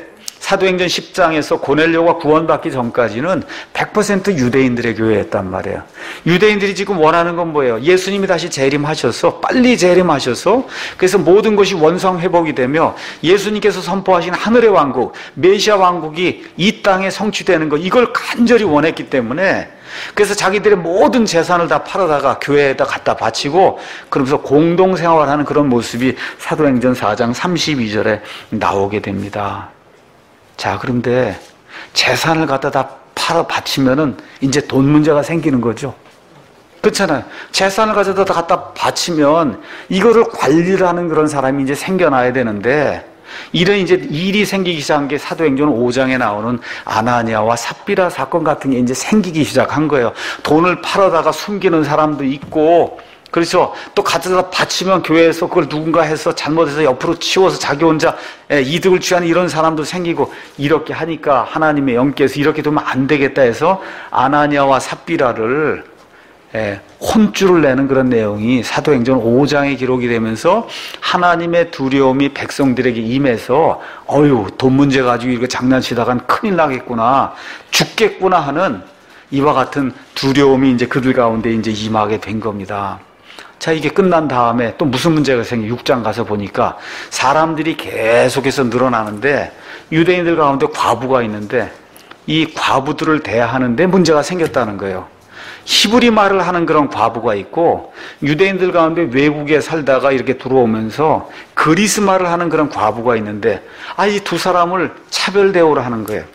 사도행전 십 장에서 고넬료가 구원받기 전까지는 백 퍼센트 유대인들의 교회였단 말이에요. 유대인들이 지금 원하는 건 뭐예요? 예수님이 다시 재림하셔서 빨리 재림하셔서 그래서 모든 것이 원상 회복이 되며 예수님께서 선포하신 하늘의 왕국, 메시아 왕국이 이 땅에 성취되는 것, 이걸 간절히 원했기 때문에 그래서 자기들의 모든 재산을 다 팔아다가 교회에다 갖다 바치고 그러면서 공동생활하는 그런 모습이 사도행전 사 장 삼십이 절에 나오게 됩니다. 자, 그런데 재산을 갖다 다 팔아 바치면은 이제 돈 문제가 생기는 거죠. 그렇잖아요. 재산을 가져다 갖다 바치면 이거를 관리를 하는 그런 사람이 이제 생겨나야 되는데 이런 이제 일이 생기기 시작한 게 사도행전 오 장에 나오는 아나니아와 삽비라 사건 같은 게 이제 생기기 시작한 거예요. 돈을 팔아다가 숨기는 사람도 있고, 그렇죠. 또 가져다 바치면 교회에서 그걸 누군가 해서 잘못해서 옆으로 치워서 자기 혼자 이득을 취하는 이런 사람도 생기고, 이렇게 하니까 하나님의 영께서 이렇게 되면 안 되겠다 해서 아나니아와 삽비라를 예, 혼쭐을 내는 그런 내용이 사도행전 오 장에 기록이 되면서 하나님의 두려움이 백성들에게 임해서 어휴, 돈 문제 가지고 이렇게 장난치다간 큰일 나겠구나, 죽겠구나 하는 이와 같은 두려움이 이제 그들 가운데 이제 임하게 된 겁니다. 자, 이게 끝난 다음에 또 무슨 문제가 생겨? 육 장 가서 보니까 사람들이 계속해서 늘어나는데 유대인들 가운데 과부가 있는데 이 과부들을 대하는데 문제가 생겼다는 거예요. 히브리 말을 하는 그런 과부가 있고 유대인들 가운데 외국에 살다가 이렇게 들어오면서 그리스 말을 하는 그런 과부가 있는데 아, 이 두 사람을 차별 대우를 하는 거예요.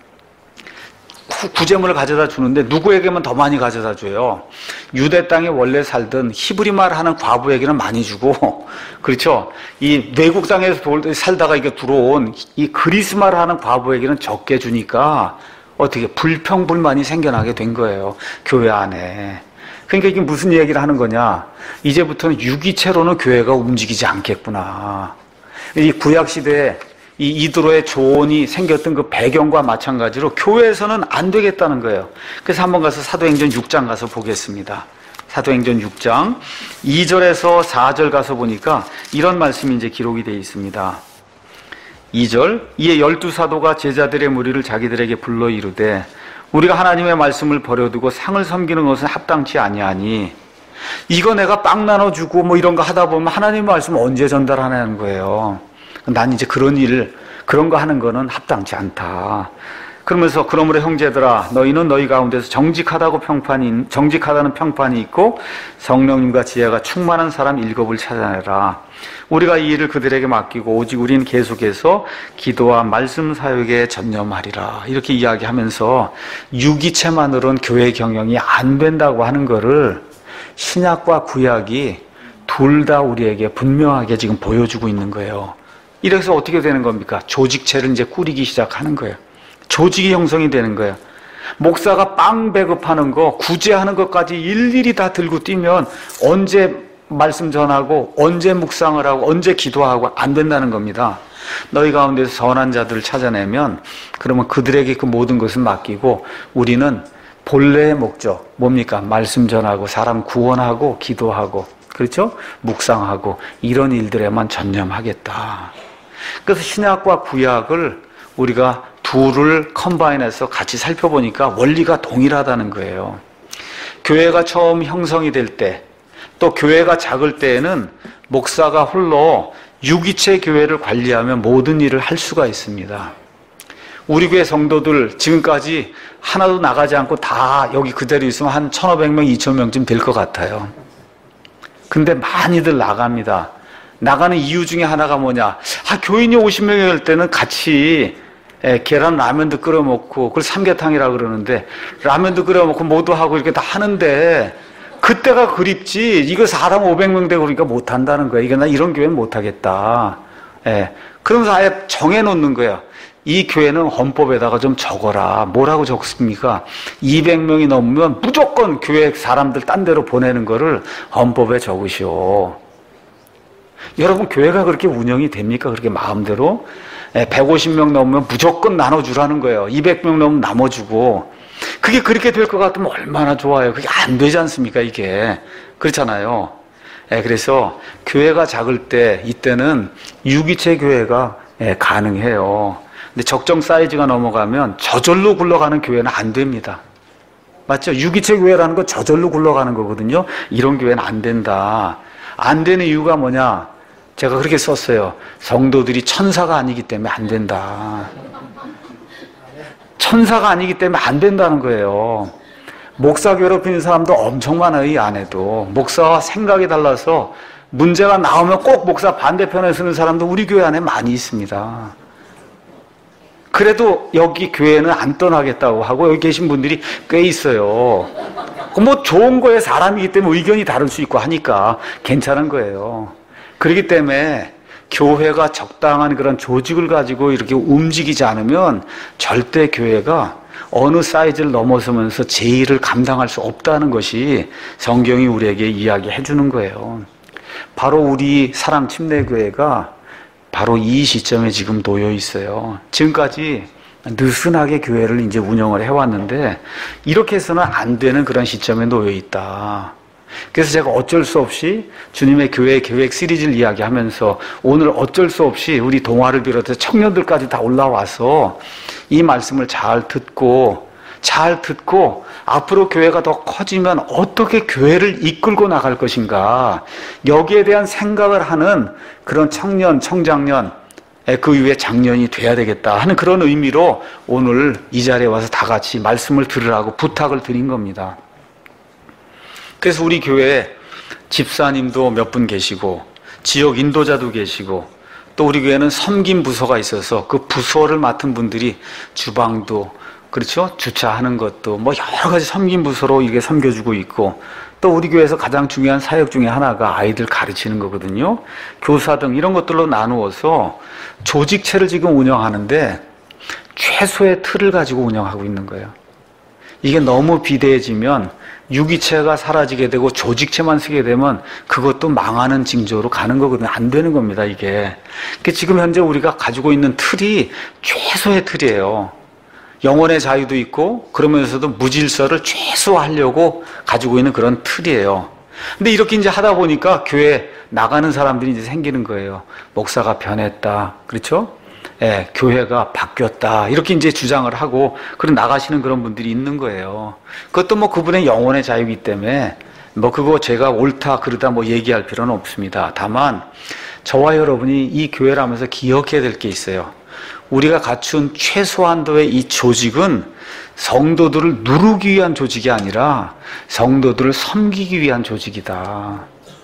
구제물을 가져다 주는데 누구에게만 더 많이 가져다 줘요? 유대 땅에 원래 살던 히브리 말을 하는 과부에게는 많이 주고, 그렇죠? 이 외국 땅에서 살다가 이게 들어온 이 그리스 말을 하는 과부에게는 적게 주니까 어떻게 불평불만이 생겨나게 된 거예요, 교회 안에. 그러니까 이게 무슨 얘기를 하는 거냐? 이제부터는 유기체로는 교회가 움직이지 않겠구나. 이 구약시대에 이 이드로의 조언이 생겼던 그 배경과 마찬가지로 교회에서는 안 되겠다는 거예요. 그래서 한번 가서 사도행전 육 장 가서 보겠습니다. 사도행전 육 장 이 절에서 사 절 가서 보니까 이런 말씀이 이제 기록이 되어 있습니다. 이 절, 이에 열두 사도가 제자들의 무리를 자기들에게 불러 이르되 우리가 하나님의 말씀을 버려두고 상을 섬기는 것은 합당치 아니하니, 이거 내가 빵 나눠주고 뭐 이런 거 하다 보면 하나님의 말씀 언제 전달하냐는 거예요. 난 이제 그런 일, 그런 거 하는 거는 합당치 않다. 그러면서 그러므로 형제들아, 너희는 너희 가운데서 정직하다고 평판이, 정직하다는 평판이 있고 성령님과 지혜가 충만한 사람 일곱을 찾아내라. 우리가 이 일을 그들에게 맡기고 오직 우리는 계속해서 기도와 말씀 사역에 전념하리라. 이렇게 이야기하면서 유기체만으로는 교회 경영이 안 된다고 하는 거를 신약과 구약이 둘 다 우리에게 분명하게 지금 보여주고 있는 거예요. 이래서 어떻게 되는 겁니까? 조직체를 이제 꾸리기 시작하는 거예요. 조직이 형성이 되는 거예요. 목사가 빵 배급하는 거, 구제하는 것까지 일일이 다 들고 뛰면 언제 말씀 전하고 언제 묵상을 하고 언제 기도하고 안 된다는 겁니다. 너희 가운데서 선한 자들을 찾아내면 그러면 그들에게 그 모든 것을 맡기고 우리는 본래의 목적 뭡니까? 말씀 전하고 사람 구원하고 기도하고, 그렇죠? 묵상하고 이런 일들에만 전념하겠다. 그래서 신약과 구약을 우리가 둘을 컴바인해서 같이 살펴보니까 원리가 동일하다는 거예요. 교회가 처음 형성이 될 때, 또 교회가 작을 때에는 목사가 홀로 유기체 교회를 관리하면 모든 일을 할 수가 있습니다. 우리 교회 성도들 지금까지 하나도 나가지 않고 다 여기 그대로 있으면 한 천오백 명, 이천 명쯤 될 것 같아요. 근데 많이들 나갑니다. 나가는 이유 중에 하나가 뭐냐? 아, 교인이 오십 명이 될 때는 같이 예, 계란 라면도 끓여 먹고, 그걸 삼계탕이라고 그러는데, 라면도 끓여 먹고 뭐도 하고 이렇게 다 하는데, 그때가 그립지, 이거 사람 오백 명 되고 그러니까 못 한다는 거야. 이게 나 이런 교회는 못 하겠다. 예. 그러면서 아예 정해놓는 거야. 이 교회는 헌법에다가 좀 적어라. 뭐라고 적습니까? 이백 명이 넘으면 무조건 교회 사람들 딴 데로 보내는 거를 헌법에 적으시오. 여러분, 교회가 그렇게 운영이 됩니까? 그렇게 마음대로? 백오십 명 넘으면 무조건 나눠주라는 거예요. 이백 명 넘으면 나눠주고. 그게 그렇게 될 것 같으면 얼마나 좋아요. 그게 안 되지 않습니까, 이게. 그렇잖아요. 그래서 교회가 작을 때, 이때는 유기체 교회가 가능해요. 근데 적정 사이즈가 넘어가면 저절로 굴러가는 교회는 안 됩니다. 맞죠? 유기체 교회라는 건 저절로 굴러가는 거거든요. 이런 교회는 안 된다. 안 되는 이유가 뭐냐? 제가 그렇게 썼어요. 성도들이 천사가 아니기 때문에 안 된다. 천사가 아니기 때문에 안 된다는 거예요. 목사 괴롭히는 사람도 엄청 많아요, 이 안에도. 목사와 생각이 달라서 문제가 나오면 꼭 목사 반대편에 서는 사람도 우리 교회 안에 많이 있습니다. 그래도 여기 교회는 안 떠나겠다고 하고 여기 계신 분들이 꽤 있어요. 뭐 좋은 거에 사람이기 때문에 의견이 다를 수 있고 하니까 괜찮은 거예요. 그렇기 때문에 교회가 적당한 그런 조직을 가지고 이렇게 움직이지 않으면 절대 교회가 어느 사이즈를 넘어서면서 제의를 감당할 수 없다는 것이 성경이 우리에게 이야기해 주는 거예요. 바로 우리 사랑 침례교회가 바로 이 시점에 지금 놓여 있어요. 지금까지 느슨하게 교회를 이제 운영을 해왔는데 이렇게 해서는 안 되는 그런 시점에 놓여 있다. 그래서 제가 어쩔 수 없이 주님의 교회 계획 시리즈를 이야기하면서 오늘 어쩔 수 없이 우리 동아를 비롯해서 청년들까지 다 올라와서 이 말씀을 잘 듣고 잘 듣고 앞으로 교회가 더 커지면 어떻게 교회를 이끌고 나갈 것인가 여기에 대한 생각을 하는 그런 청년, 청장년 그 이후에 장년이 돼야 되겠다 하는 그런 의미로 오늘 이 자리에 와서 다 같이 말씀을 들으라고 부탁을 드린 겁니다. 그래서 우리 교회에 집사님도 몇 분 계시고 지역 인도자도 계시고 또 우리 교회는 섬김 부서가 있어서 그 부서를 맡은 분들이 주방도 그렇죠? 주차하는 것도 뭐 여러 가지 섬김 부서로 이게 섬겨주고 있고 또 우리 교회에서 가장 중요한 사역 중에 하나가 아이들 가르치는 거거든요. 교사 등 이런 것들로 나누어서 조직체를 지금 운영하는데 최소의 틀을 가지고 운영하고 있는 거예요. 이게 너무 비대해지면 유기체가 사라지게 되고 조직체만 쓰게 되면 그것도 망하는 징조로 가는 거거든요. 안 되는 겁니다, 이게. 지금 현재 우리가 가지고 있는 틀이 최소의 틀이에요. 영혼의 자유도 있고 그러면서도 무질서를 최소화하려고 가지고 있는 그런 틀이에요. 근데 이렇게 이제 하다 보니까 교회 나가는 사람들이 이제 생기는 거예요. 목사가 변했다. 그렇죠? 예, 교회가 바뀌었다. 이렇게 이제 주장을 하고 그런 나가시는 그런 분들이 있는 거예요. 그것도 뭐 그분의 영혼의 자유이기 때문에 뭐 그거 제가 옳다 그르다 뭐 얘기할 필요는 없습니다. 다만 저와 여러분이 이 교회를 하면서 기억해야 될 게 있어요. 우리가 갖춘 최소한도의 이 조직은 성도들을 누르기 위한 조직이 아니라 성도들을 섬기기 위한 조직이다.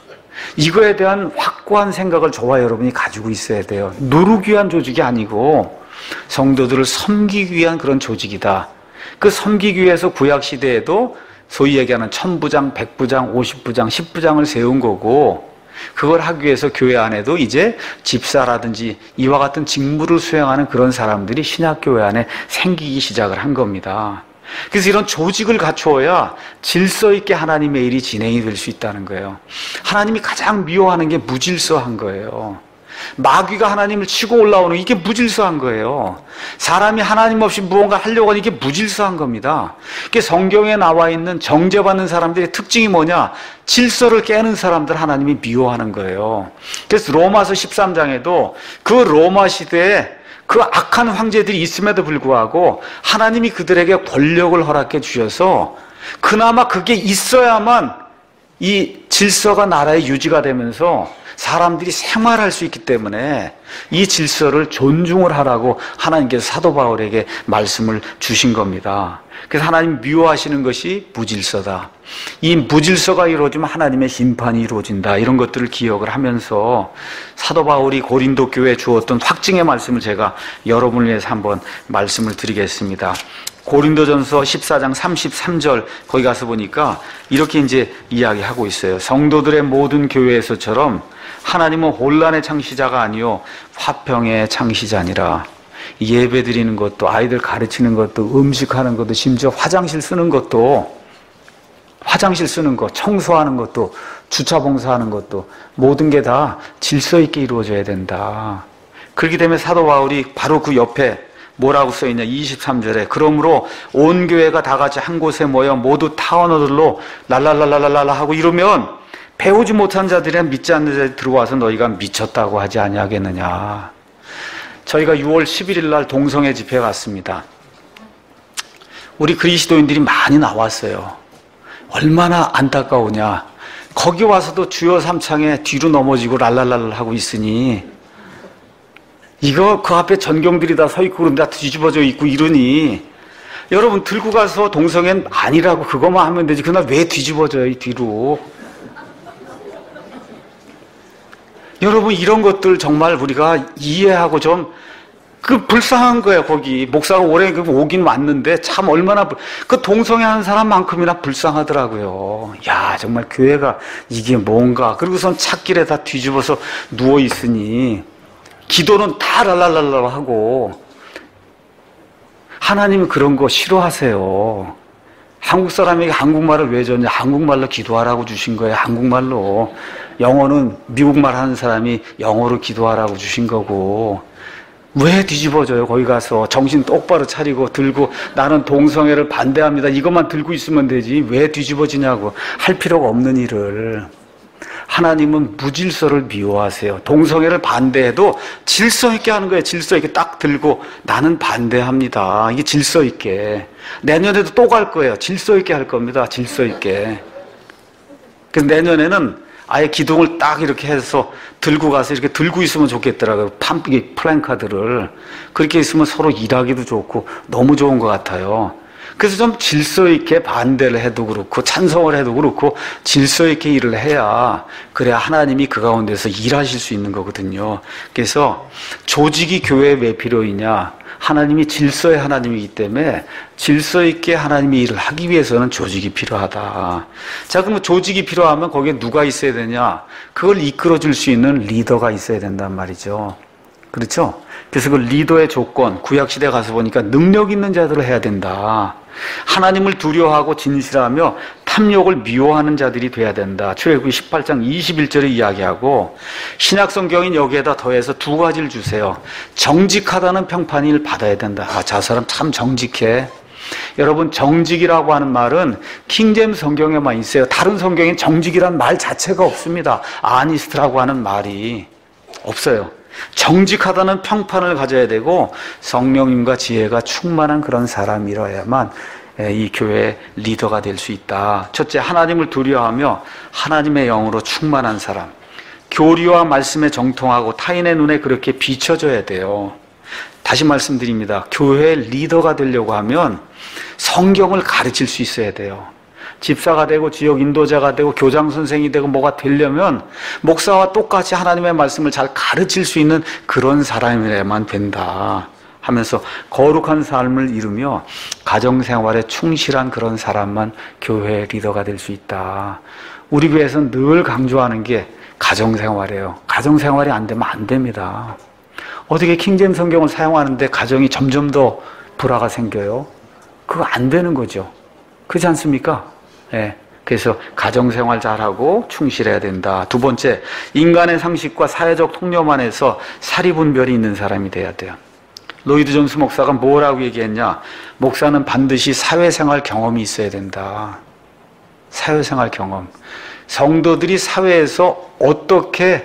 이거에 대한 확고한 생각을 저와 여러분이 가지고 있어야 돼요. 누르기 위한 조직이 아니고 성도들을 섬기기 위한 그런 조직이다. 그 섬기기 위해서 구약시대에도 소위 얘기하는 천부장, 백부장, 오십부장, 십부장을 세운 거고 그걸 하기 위해서 교회 안에도 이제 집사라든지 이와 같은 직무를 수행하는 그런 사람들이 신약교회 안에 생기기 시작을 한 겁니다. 그래서 이런 조직을 갖추어야 질서 있게 하나님의 일이 진행이 될 수 있다는 거예요. 하나님이 가장 미워하는 게 무질서한 거예요. 마귀가 하나님을 치고 올라오는 이게 무질서한 거예요. 사람이 하나님 없이 무언가 하려고 하는 이게 무질서한 겁니다. 이게 성경에 나와 있는 정죄받는 사람들의 특징이 뭐냐? 질서를 깨는 사람들 하나님이 미워하는 거예요. 그래서 로마서 십삼 장에도 그 로마 시대에 그 악한 황제들이 있음에도 불구하고 하나님이 그들에게 권력을 허락해 주셔서 그나마 그게 있어야만 이 질서가 나라에 유지가 되면서 사람들이 생활할 수 있기 때문에 이 질서를 존중을 하라고 하나님께서 사도 바울에게 말씀을 주신 겁니다. 그래서 하나님 미워하시는 것이 무질서다. 이 무질서가 이루어지면 하나님의 심판이 이루어진다. 이런 것들을 기억을 하면서 사도 바울이 고린도 교회에 주었던 확증의 말씀을 제가 여러분을 위해서 한번 말씀을 드리겠습니다. 고린도전서 십사 장 삼십삼 절 거기 가서 보니까 이렇게 이제 이야기하고 있어요. 성도들의 모든 교회에서처럼 하나님은 혼란의 창시자가 아니요 화평의 창시자니라. 예배 드리는 것도 아이들 가르치는 것도 음식하는 것도 심지어 화장실 쓰는 것도 화장실 쓰는 것, 청소하는 것도 주차 봉사하는 것도 모든 게 다 질서 있게 이루어져야 된다. 그렇기 때문에 사도 바울이 바로 그 옆에 뭐라고 써있냐 이십삼 절에 그러므로 온 교회가 다 같이 한 곳에 모여 모두 타 언어들로 랄랄랄랄랄라 하고 이러면 배우지 못한 자들이나 믿지 않는 자들이 들어와서 너희가 미쳤다고 하지 아니하겠느냐. 저희가 유월 십일일 날 동성애 집회에 갔습니다. 우리 그리스도인들이 많이 나왔어요. 얼마나 안타까우냐. 거기 와서도 주여 삼창에 뒤로 넘어지고 랄랄랄 하고 있으니 이거 그 앞에 전경들이 다 서 있고 그런데 다 뒤집어져 있고 이러니 여러분 들고 가서 동성애는 아니라고 그것만 하면 되지. 그날 왜 뒤집어져요 이 뒤로. 여러분 이런 것들 정말 우리가 이해하고 좀 그 불쌍한 거예요. 거기 목사가 오래 오긴 왔는데 참 얼마나 그 동성애 하는 사람만큼이나 불쌍하더라고요. 야 정말 교회가 이게 뭔가. 그리고선 찻길에 다 뒤집어서 누워 있으니 기도는 다 랄랄랄라 하고. 하나님은 그런 거 싫어하세요. 한국 사람에게 한국말을 왜 줬냐. 한국말로 기도하라고 주신 거예요. 한국말로. 영어는 미국말 하는 사람이 영어로 기도하라고 주신 거고. 왜 뒤집어져요? 거기 가서 정신 똑바로 차리고 들고 나는 동성애를 반대합니다. 이것만 들고 있으면 되지. 왜 뒤집어지냐고. 할 필요가 없는 일을. 하나님은 무질서를 미워하세요. 동성애를 반대해도 질서 있게 하는 거예요. 질서 있게 딱 들고 나는 반대합니다. 이게 질서 있게. 내년에도 또 갈 거예요. 질서 있게 할 겁니다. 질서 있게. 그래서 내년에는 아예 기둥을 딱 이렇게 해서 들고 가서 이렇게 들고 있으면 좋겠더라고요. 팜, 플랜카드를. 그렇게 있으면 서로 일하기도 좋고 너무 좋은 것 같아요. 그래서 좀 질서 있게 반대를 해도 그렇고 찬성을 해도 그렇고 질서 있게 일을 해야 그래야 하나님이 그 가운데서 일하실 수 있는 거거든요. 그래서 조직이 교회에 왜 필요이냐? 하나님이 질서의 하나님이기 때문에 질서 있게 하나님이 일을 하기 위해서는 조직이 필요하다. 자, 그러면 조직이 필요하면 거기에 누가 있어야 되냐? 그걸 이끌어 줄 수 있는 리더가 있어야 된단 말이죠. 그렇죠? 그래서 그 리더의 조건, 구약시대에 가서 보니까 능력 있는 자들을 해야 된다. 하나님을 두려워하고 진실하며 탐욕을 미워하는 자들이 돼야 된다. 출애굽기 십팔 장 이십일 절에 이야기하고 신약성경인 여기에다 더해서 두 가지를 주세요. 정직하다는 평판을 받아야 된다. 아, 저 사람 참 정직해. 여러분 정직이라고 하는 말은 킹제임스 성경에만 있어요. 다른 성경엔 정직이란 말 자체가 없습니다. 아니스트라고 하는 말이 없어요. 정직하다는 평판을 가져야 되고 성령님과 지혜가 충만한 그런 사람이라야만 이 교회의 리더가 될 수 있다. 첫째, 하나님을 두려워하며 하나님의 영으로 충만한 사람. 교리와 말씀에 정통하고 타인의 눈에 그렇게 비춰져야 돼요. 다시 말씀드립니다. 교회의 리더가 되려고 하면 성경을 가르칠 수 있어야 돼요. 집사가 되고 지역 인도자가 되고 교장 선생이 되고 뭐가 되려면 목사와 똑같이 하나님의 말씀을 잘 가르칠 수 있는 그런 사람이라야만 된다 하면서 거룩한 삶을 이루며 가정생활에 충실한 그런 사람만 교회의 리더가 될 수 있다. 우리 교회에서는 늘 강조하는 게 가정생활이에요. 가정생활이 안 되면 안 됩니다. 어떻게 킹제임스 성경을 사용하는데 가정이 점점 더 불화가 생겨요? 그거 안 되는 거죠. 그렇지 않습니까? 예. 그래서 가정생활 잘하고 충실해야 된다. 두 번째, 인간의 상식과 사회적 통념 안에서 사리분별이 있는 사람이 돼야 돼요. 로이드 존스 목사가 뭐라고 얘기했냐? 목사는 반드시 사회생활 경험이 있어야 된다. 사회생활 경험. 성도들이 사회에서 어떻게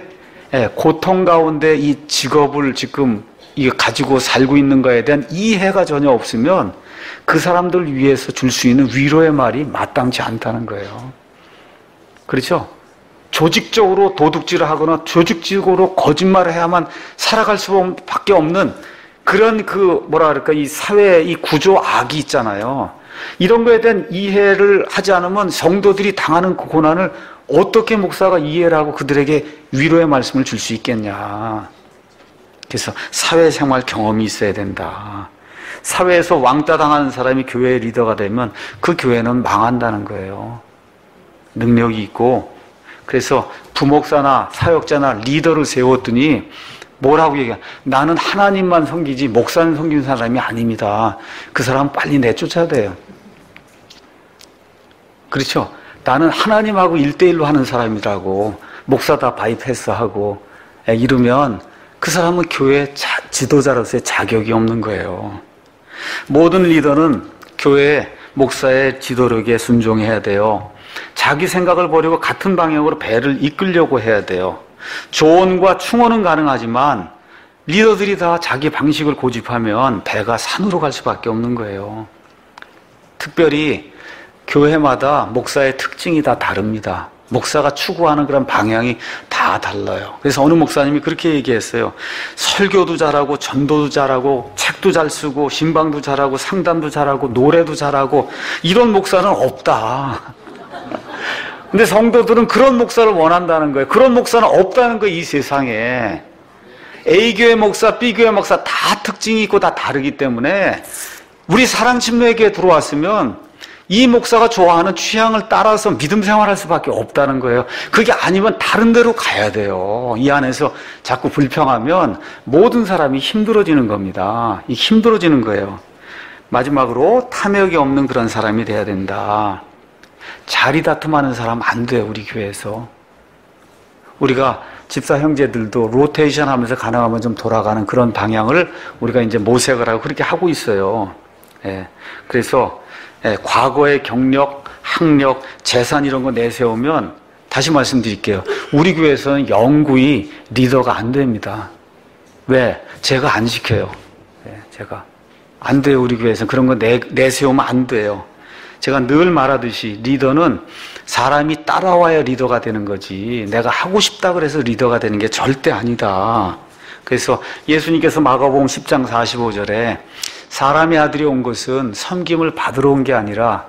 고통 가운데 이 직업을 지금 가지고 살고 있는가에 대한 이해가 전혀 없으면 그 사람들 위해서 줄 수 있는 위로의 말이 마땅치 않다는 거예요. 그렇죠? 조직적으로 도둑질을 하거나 조직적으로 거짓말을 해야만 살아갈 수밖에 없는 그런 그 뭐라 그럴까 이 사회의 이 구조 악이 있잖아요. 이런 거에 대한 이해를 하지 않으면 성도들이 당하는 그 고난을 어떻게 목사가 이해를 하고 그들에게 위로의 말씀을 줄 수 있겠냐. 그래서 사회생활 경험이 있어야 된다. 사회에서 왕따 당하는 사람이 교회의 리더가 되면 그 교회는 망한다는 거예요. 능력이 있고. 그래서 부목사나 사역자나 리더를 세웠더니 뭐라고 얘기해? 나는 하나님만 섬기지 목사는 섬기는 사람이 아닙니다. 그 사람 빨리 내쫓아야 돼요. 그렇죠? 나는 하나님하고 일대일로 하는 사람이라고 목사 다 바이패스하고 이러면 그 사람은 교회 지도자로서의 자격이 없는 거예요. 모든 리더는 교회 목사의 지도력에 순종해야 돼요. 자기 생각을 버리고 같은 방향으로 배를 이끌려고 해야 돼요. 조언과 충원은 가능하지만 리더들이 다 자기 방식을 고집하면 배가 산으로 갈 수밖에 없는 거예요. 특별히 교회마다 목사의 특징이 다 다릅니다. 목사가 추구하는 그런 방향이 다 달라요. 그래서 어느 목사님이 그렇게 얘기했어요. 설교도 잘하고 전도도 잘하고 책도 잘 쓰고 신방도 잘하고 상담도 잘하고 노래도 잘하고 이런 목사는 없다. 근데 성도들은 그런 목사를 원한다는 거예요. 그런 목사는 없다는 거예요, 이 세상에. A교회 목사, B교회 목사 다 특징이 있고 다 다르기 때문에 우리 사랑침례교회에 들어왔으면 이 목사가 좋아하는 취향을 따라서 믿음 생활할 수밖에 없다는 거예요. 그게 아니면 다른 데로 가야 돼요. 이 안에서 자꾸 불평하면 모든 사람이 힘들어지는 겁니다. 이 힘들어지는 거예요. 마지막으로 탐욕이 없는 그런 사람이 돼야 된다. 자리 다툼하는 사람 안 돼요, 우리 교회에서. 우리가 집사 형제들도 로테이션 하면서 가능하면 좀 돌아가는 그런 방향을 우리가 이제 모색을 하고 그렇게 하고 있어요. 예. 그래서 예, 과거의 경력, 학력, 재산 이런 거 내세우면 다시 말씀드릴게요. 우리 교회에서는 영구히 리더가 안 됩니다. 왜? 제가 안 시켜요. 예, 제가. 안 돼요, 우리 교회에서는. 그런 거 내, 내세우면 안 돼요. 제가 늘 말하듯이 리더는 사람이 따라와야 리더가 되는 거지 내가 하고 싶다 그래서 리더가 되는 게 절대 아니다. 그래서 예수님께서 마가복음 십 장 사십오 절에 사람의 아들이 온 것은 섬김을 받으러 온 게 아니라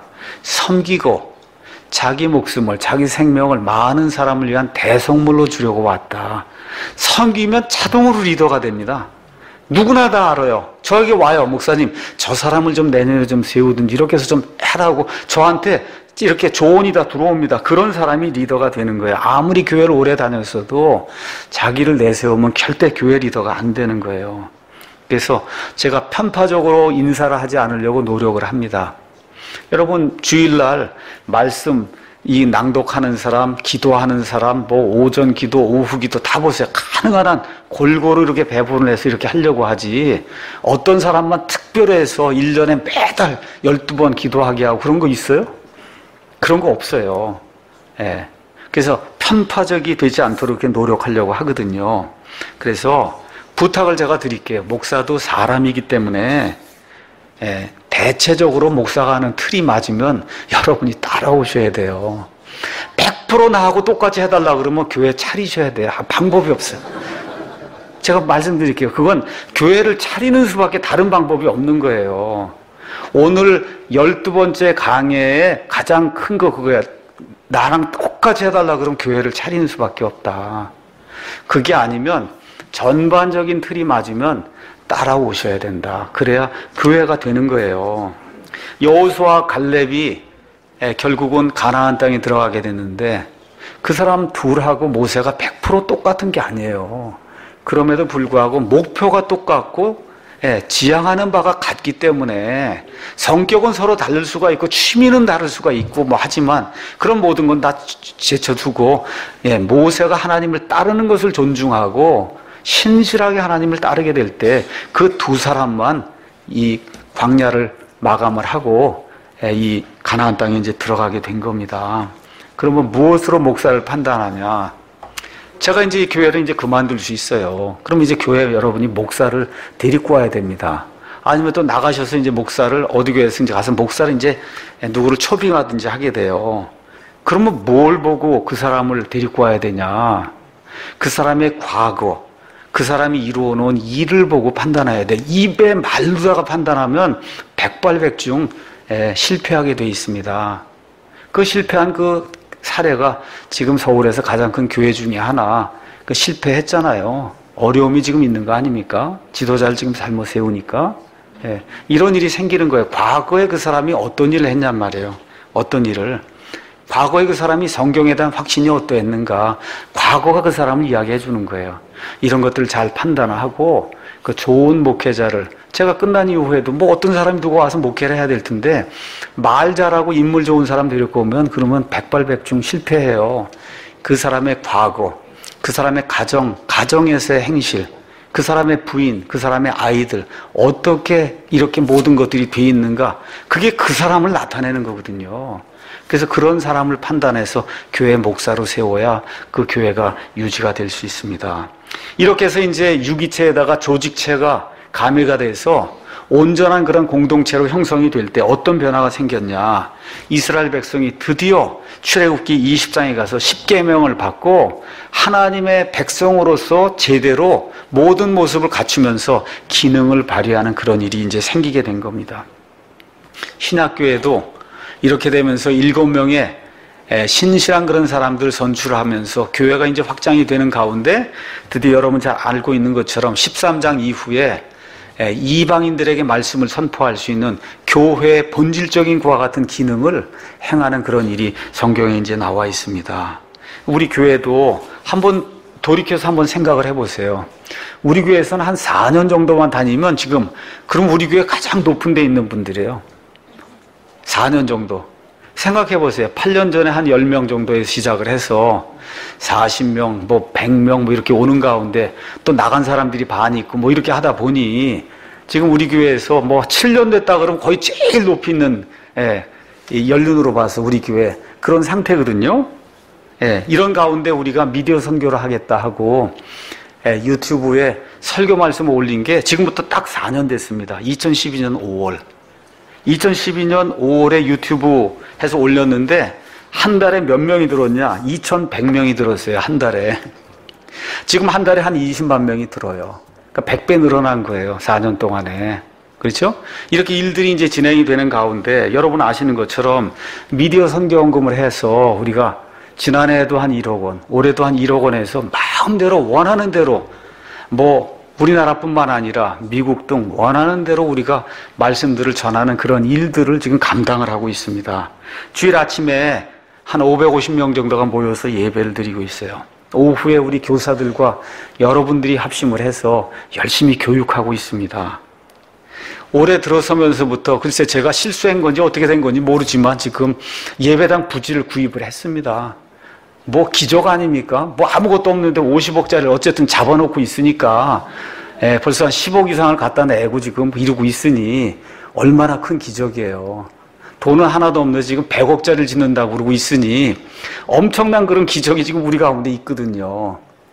섬기고 자기 목숨을 자기 생명을 많은 사람을 위한 대성물로 주려고 왔다. 섬기면 자동으로 리더가 됩니다. 누구나 다 알아요. 저에게 와요. 목사님 저 사람을 좀 내년에 좀 세우든지 이렇게 해서 좀 해라고 저한테 이렇게 조언이 다 들어옵니다. 그런 사람이 리더가 되는 거예요. 아무리 교회를 오래 다녔어도 자기를 내세우면 절대 교회 리더가 안 되는 거예요. 그래서 제가 편파적으로 인사를 하지 않으려고 노력을 합니다. 여러분 주일날 말씀 이 낭독하는 사람, 기도하는 사람, 뭐 오전 기도, 오후 기도 다 보세요. 가능한 한 골고루 이렇게 배분을 해서 이렇게 하려고 하지 어떤 사람만 특별해서 일 년에 매달 열두 번 기도하게 하고 그런 거 있어요? 그런 거 없어요. 예. 그래서 편파적이 되지 않도록 이렇게 노력하려고 하거든요. 그래서 부탁을 제가 드릴게요. 목사도 사람이기 때문에 예, 대체적으로 목사가 하는 틀이 맞으면 여러분이 따라오셔야 돼요. 백 퍼센트 나하고 똑같이 해달라 그러면 교회 차리셔야 돼요. 방법이 없어요. 제가 말씀드릴게요. 그건 교회를 차리는 수밖에 다른 방법이 없는 거예요. 오늘 열두 번째 강해의 가장 큰 거 그거야. 나랑 똑같이 해달라 그러면 교회를 차리는 수밖에 없다. 그게 아니면 전반적인 틀이 맞으면 따라오셔야 된다. 그래야 교회가 되는 거예요. 여호수아 갈렙이 결국은 가나안 땅에 들어가게 됐는데 그 사람 둘하고 모세가 백 퍼센트 똑같은 게 아니에요. 그럼에도 불구하고 목표가 똑같고 예, 지향하는 바가 같기 때문에 성격은 서로 다를 수가 있고 취미는 다를 수가 있고 뭐 하지만 그런 모든 건 다 제쳐두고 예, 모세가 하나님을 따르는 것을 존중하고 신실하게 하나님을 따르게 될 때 그 두 사람만 이 광야를 마감을 하고 예, 이 가나안 땅에 이제 들어가게 된 겁니다. 그러면 무엇으로 목사를 판단하냐? 제가 이제 교회를 이제 그만둘 수 있어요. 그럼 이제 교회 여러분이 목사를 데리고 와야 됩니다. 아니면 또 나가셔서 이제 목사를 어디 교회에서 이제 가서 목사를 이제 누구를 초빙하든지 하게 돼요. 그러면 뭘 보고 그 사람을 데리고 와야 되냐? 그 사람의 과거, 그 사람이 이루어놓은 일을 보고 판단해야 돼. 입에 말로다가 판단하면 백발백중 실패하게 돼 있습니다. 그 실패한 그 사례가 지금 서울에서 가장 큰 교회 중에 하나 그 실패했잖아요. 어려움이 지금 있는 거 아닙니까? 지도자를 지금 잘못 세우니까 예, 이런 일이 생기는 거예요. 과거에 그 사람이 어떤 일을 했냔 말이에요. 어떤 일을 과거에 그 사람이 성경에 대한 확신이 어떠했는가 과거가 그 사람을 이야기해 주는 거예요. 이런 것들을 잘 판단하고 그 좋은 목회자를 제가 끝난 이후에도 뭐 어떤 사람이 누구 와서 목회를 해야 될 텐데 말 잘하고 인물 좋은 사람 데리고 오면 그러면 백발백중 실패해요. 그 사람의 과거, 그 사람의 가정, 가정에서의 행실, 그 사람의 부인, 그 사람의 아이들 어떻게 이렇게 모든 것들이 돼 있는가 그게 그 사람을 나타내는 거거든요. 그래서 그런 사람을 판단해서 교회 목사로 세워야 그 교회가 유지가 될 수 있습니다. 이렇게 해서 이제 유기체에다가 조직체가 가미가 돼서 온전한 그런 공동체로 형성이 될 때 어떤 변화가 생겼냐. 이스라엘 백성이 드디어 출애굽기 이십 장에 가서 십계명을 받고 하나님의 백성으로서 제대로 모든 모습을 갖추면서 기능을 발휘하는 그런 일이 이제 생기게 된 겁니다. 신학교에도 이렇게 되면서 일곱 명의 신실한 그런 사람들 선출하면서 교회가 이제 확장이 되는 가운데 드디어 여러분 잘 알고 있는 것처럼 십삼 장 이후에 이방인들에게 말씀을 선포할 수 있는 교회의 본질적인 그와 같은 기능을 행하는 그런 일이 성경에 이제 나와 있습니다. 우리 교회도 한번 돌이켜서 한번 생각을 해보세요. 우리 교회에서는 한 사 년 정도만 다니면 지금 그럼 우리 교회 가장 높은 데 있는 분들이에요. 사 년 정도. 생각해보세요. 팔 년 전에 한 열 명 정도에 시작을 해서 사십 명, 뭐 백 명 뭐 이렇게 오는 가운데 또 나간 사람들이 반 있고 뭐 이렇게 하다 보니 지금 우리 교회에서 뭐 칠 년 됐다 그러면 거의 제일 높이 있는, 예, 연륜으로 봐서 우리 교회 그런 상태거든요. 예, 이런 가운데 우리가 미디어 선교를 하겠다 하고 예, 유튜브에 설교 말씀을 올린 게 지금부터 딱 사 년 됐습니다. 이천십이 년 오월. 이천십이 년 오월에 유튜브 해서 올렸는데 한 달에 몇 명이 들었냐? 이천백 명이 들었어요. 한 달에. 지금 한 달에 한 이십만 명이 들어요. 그러니까 백 배 늘어난 거예요. 사 년 동안에. 그렇죠? 이렇게 일들이 이제 진행이 되는 가운데 여러분 아시는 것처럼 미디어 선교헌금을 해서 우리가 지난해에도 한 일억 원, 올해도 한 일억 원에서 마음대로 원하는 대로 뭐 우리나라뿐만 아니라 미국 등 원하는 대로 우리가 말씀들을 전하는 그런 일들을 지금 감당을 하고 있습니다. 주일 아침에 한 오백오십 명 정도가 모여서 예배를 드리고 있어요. 오후에 우리 교사들과 여러분들이 합심을 해서 열심히 교육하고 있습니다. 올해 들어서면서부터 글쎄 제가 실수한 건지 어떻게 된 건지 모르지만 지금 예배당 부지를 구입을 했습니다. 뭐 기적 아닙니까? 뭐 아무것도 없는데 오십억짜리를 어쨌든 잡아놓고 있으니까 예, 벌써 한 십억 이상을 갖다 내고 지금 이루고 있으니 얼마나 큰 기적이에요. 돈은 하나도 없는데 지금 백억짜리를 짓는다고 그러고 있으니 엄청난 그런 기적이 지금 우리 가운데 있거든요.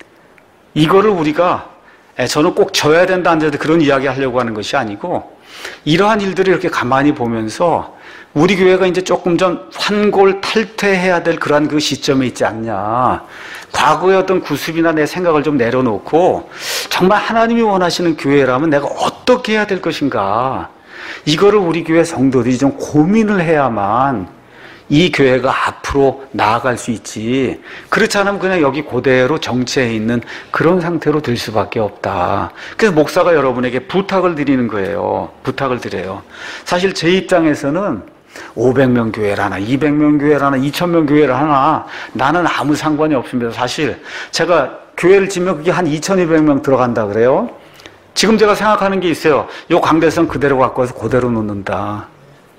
이거를 우리가 예, 저는 꼭 져야 된다 안 돼도 그런 이야기 하려고 하는 것이 아니고 이러한 일들을 이렇게 가만히 보면서 우리 교회가 이제 조금 전 환골 탈퇴해야 될 그러한 그 시점에 있지 않냐. 과거의 어떤 구습이나 내 생각을 좀 내려놓고 정말 하나님이 원하시는 교회라면 내가 어떻게 해야 될 것인가. 이거를 우리 교회 성도들이 좀 고민을 해야만 이 교회가 앞으로 나아갈 수 있지. 그렇지 않으면 그냥 여기 그대로 정체해 있는 그런 상태로 될 수밖에 없다. 그래서 목사가 여러분에게 부탁을 드리는 거예요. 부탁을 드려요. 사실 제 입장에서는 오백 명 교회를 하나, 이백 명 교회를 하나, 이천 명 교회를 하나 나는 아무 상관이 없습니다. 사실 제가 교회를 지면 그게 한 이천이백 명 들어간다 그래요. 지금 제가 생각하는 게 있어요. 요 강대성 그대로 갖고 와서 그대로 놓는다.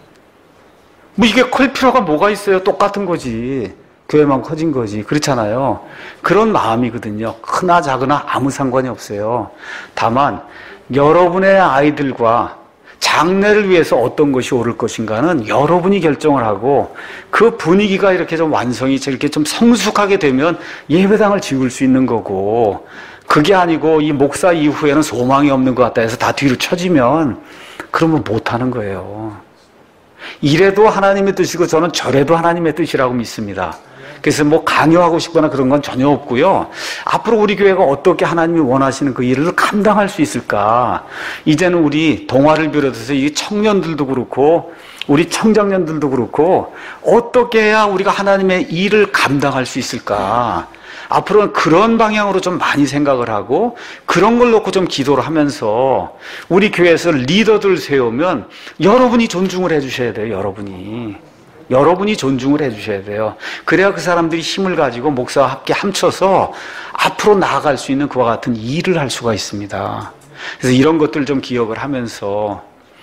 뭐 이게 클 필요가 뭐가 있어요? 똑같은 거지. 교회만 커진 거지. 그렇잖아요. 그런 마음이거든요. 크나 작으나 아무 상관이 없어요. 다만 여러분의 아이들과 장래를 위해서 어떤 것이 옳을 것인가는 여러분이 결정을 하고 그 분위기가 이렇게 좀 완성이 이렇게 좀 성숙하게 되면 예배당을 지을 수 있는 거고 그게 아니고 이 목사 이후에는 소망이 없는 것 같다 해서 다 뒤로 쳐지면 그러면 못하는 거예요. 이래도 하나님의 뜻이고 저는 저래도 하나님의 뜻이라고 믿습니다. 그래서 뭐 강요하고 싶거나 그런 건 전혀 없고요. 앞으로 우리 교회가 어떻게 하나님이 원하시는 그 일을 감당할 수 있을까? 이제는 우리 동아를 비롯해서 이 청년들도 그렇고 우리 청장년들도 그렇고 어떻게 해야 우리가 하나님의 일을 감당할 수 있을까? 앞으로는 그런 방향으로 좀 많이 생각을 하고 그런 걸 놓고 좀 기도를 하면서 우리 교회에서 리더들 세우면 여러분이 존중을 해주셔야 돼요. 여러분이. 여러분이 존중을 해주셔야 돼요. 그래야 그 사람들이 힘을 가지고 목사와 함께 함쳐서 앞으로 나아갈 수 있는 그와 같은 일을 할 수가 있습니다. 그래서 이런 것들 좀 기억을 하면서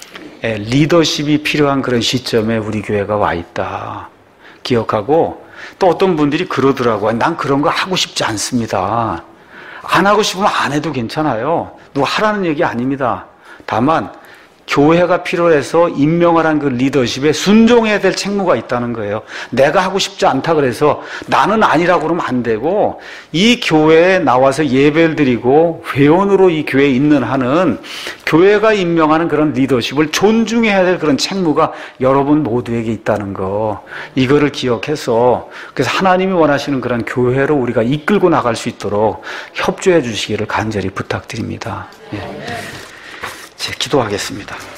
리더십이 필요한 그런 시점에 우리 교회가 와 있다. 기억하고 또 어떤 분들이 그러더라고요. 난 그런 거 하고 싶지 않습니다. 안 하고 싶으면 안 해도 괜찮아요. 누가 하라는 얘기 아닙니다. 다만 교회가 필요해서 임명을 한 그 리더십에 순종해야 될 책무가 있다는 거예요. 내가 하고 싶지 않다 그래서 나는 아니라고 그러면 안 되고, 이 교회에 나와서 예배를 드리고 회원으로 이 교회에 있는 한은 교회가 임명하는 그런 리더십을 존중해야 될 그런 책무가 여러분 모두에게 있다는 거, 이거를 기억해서, 그래서 하나님이 원하시는 그런 교회로 우리가 이끌고 나갈 수 있도록 협조해 주시기를 간절히 부탁드립니다. 예. 제 기도하겠습니다.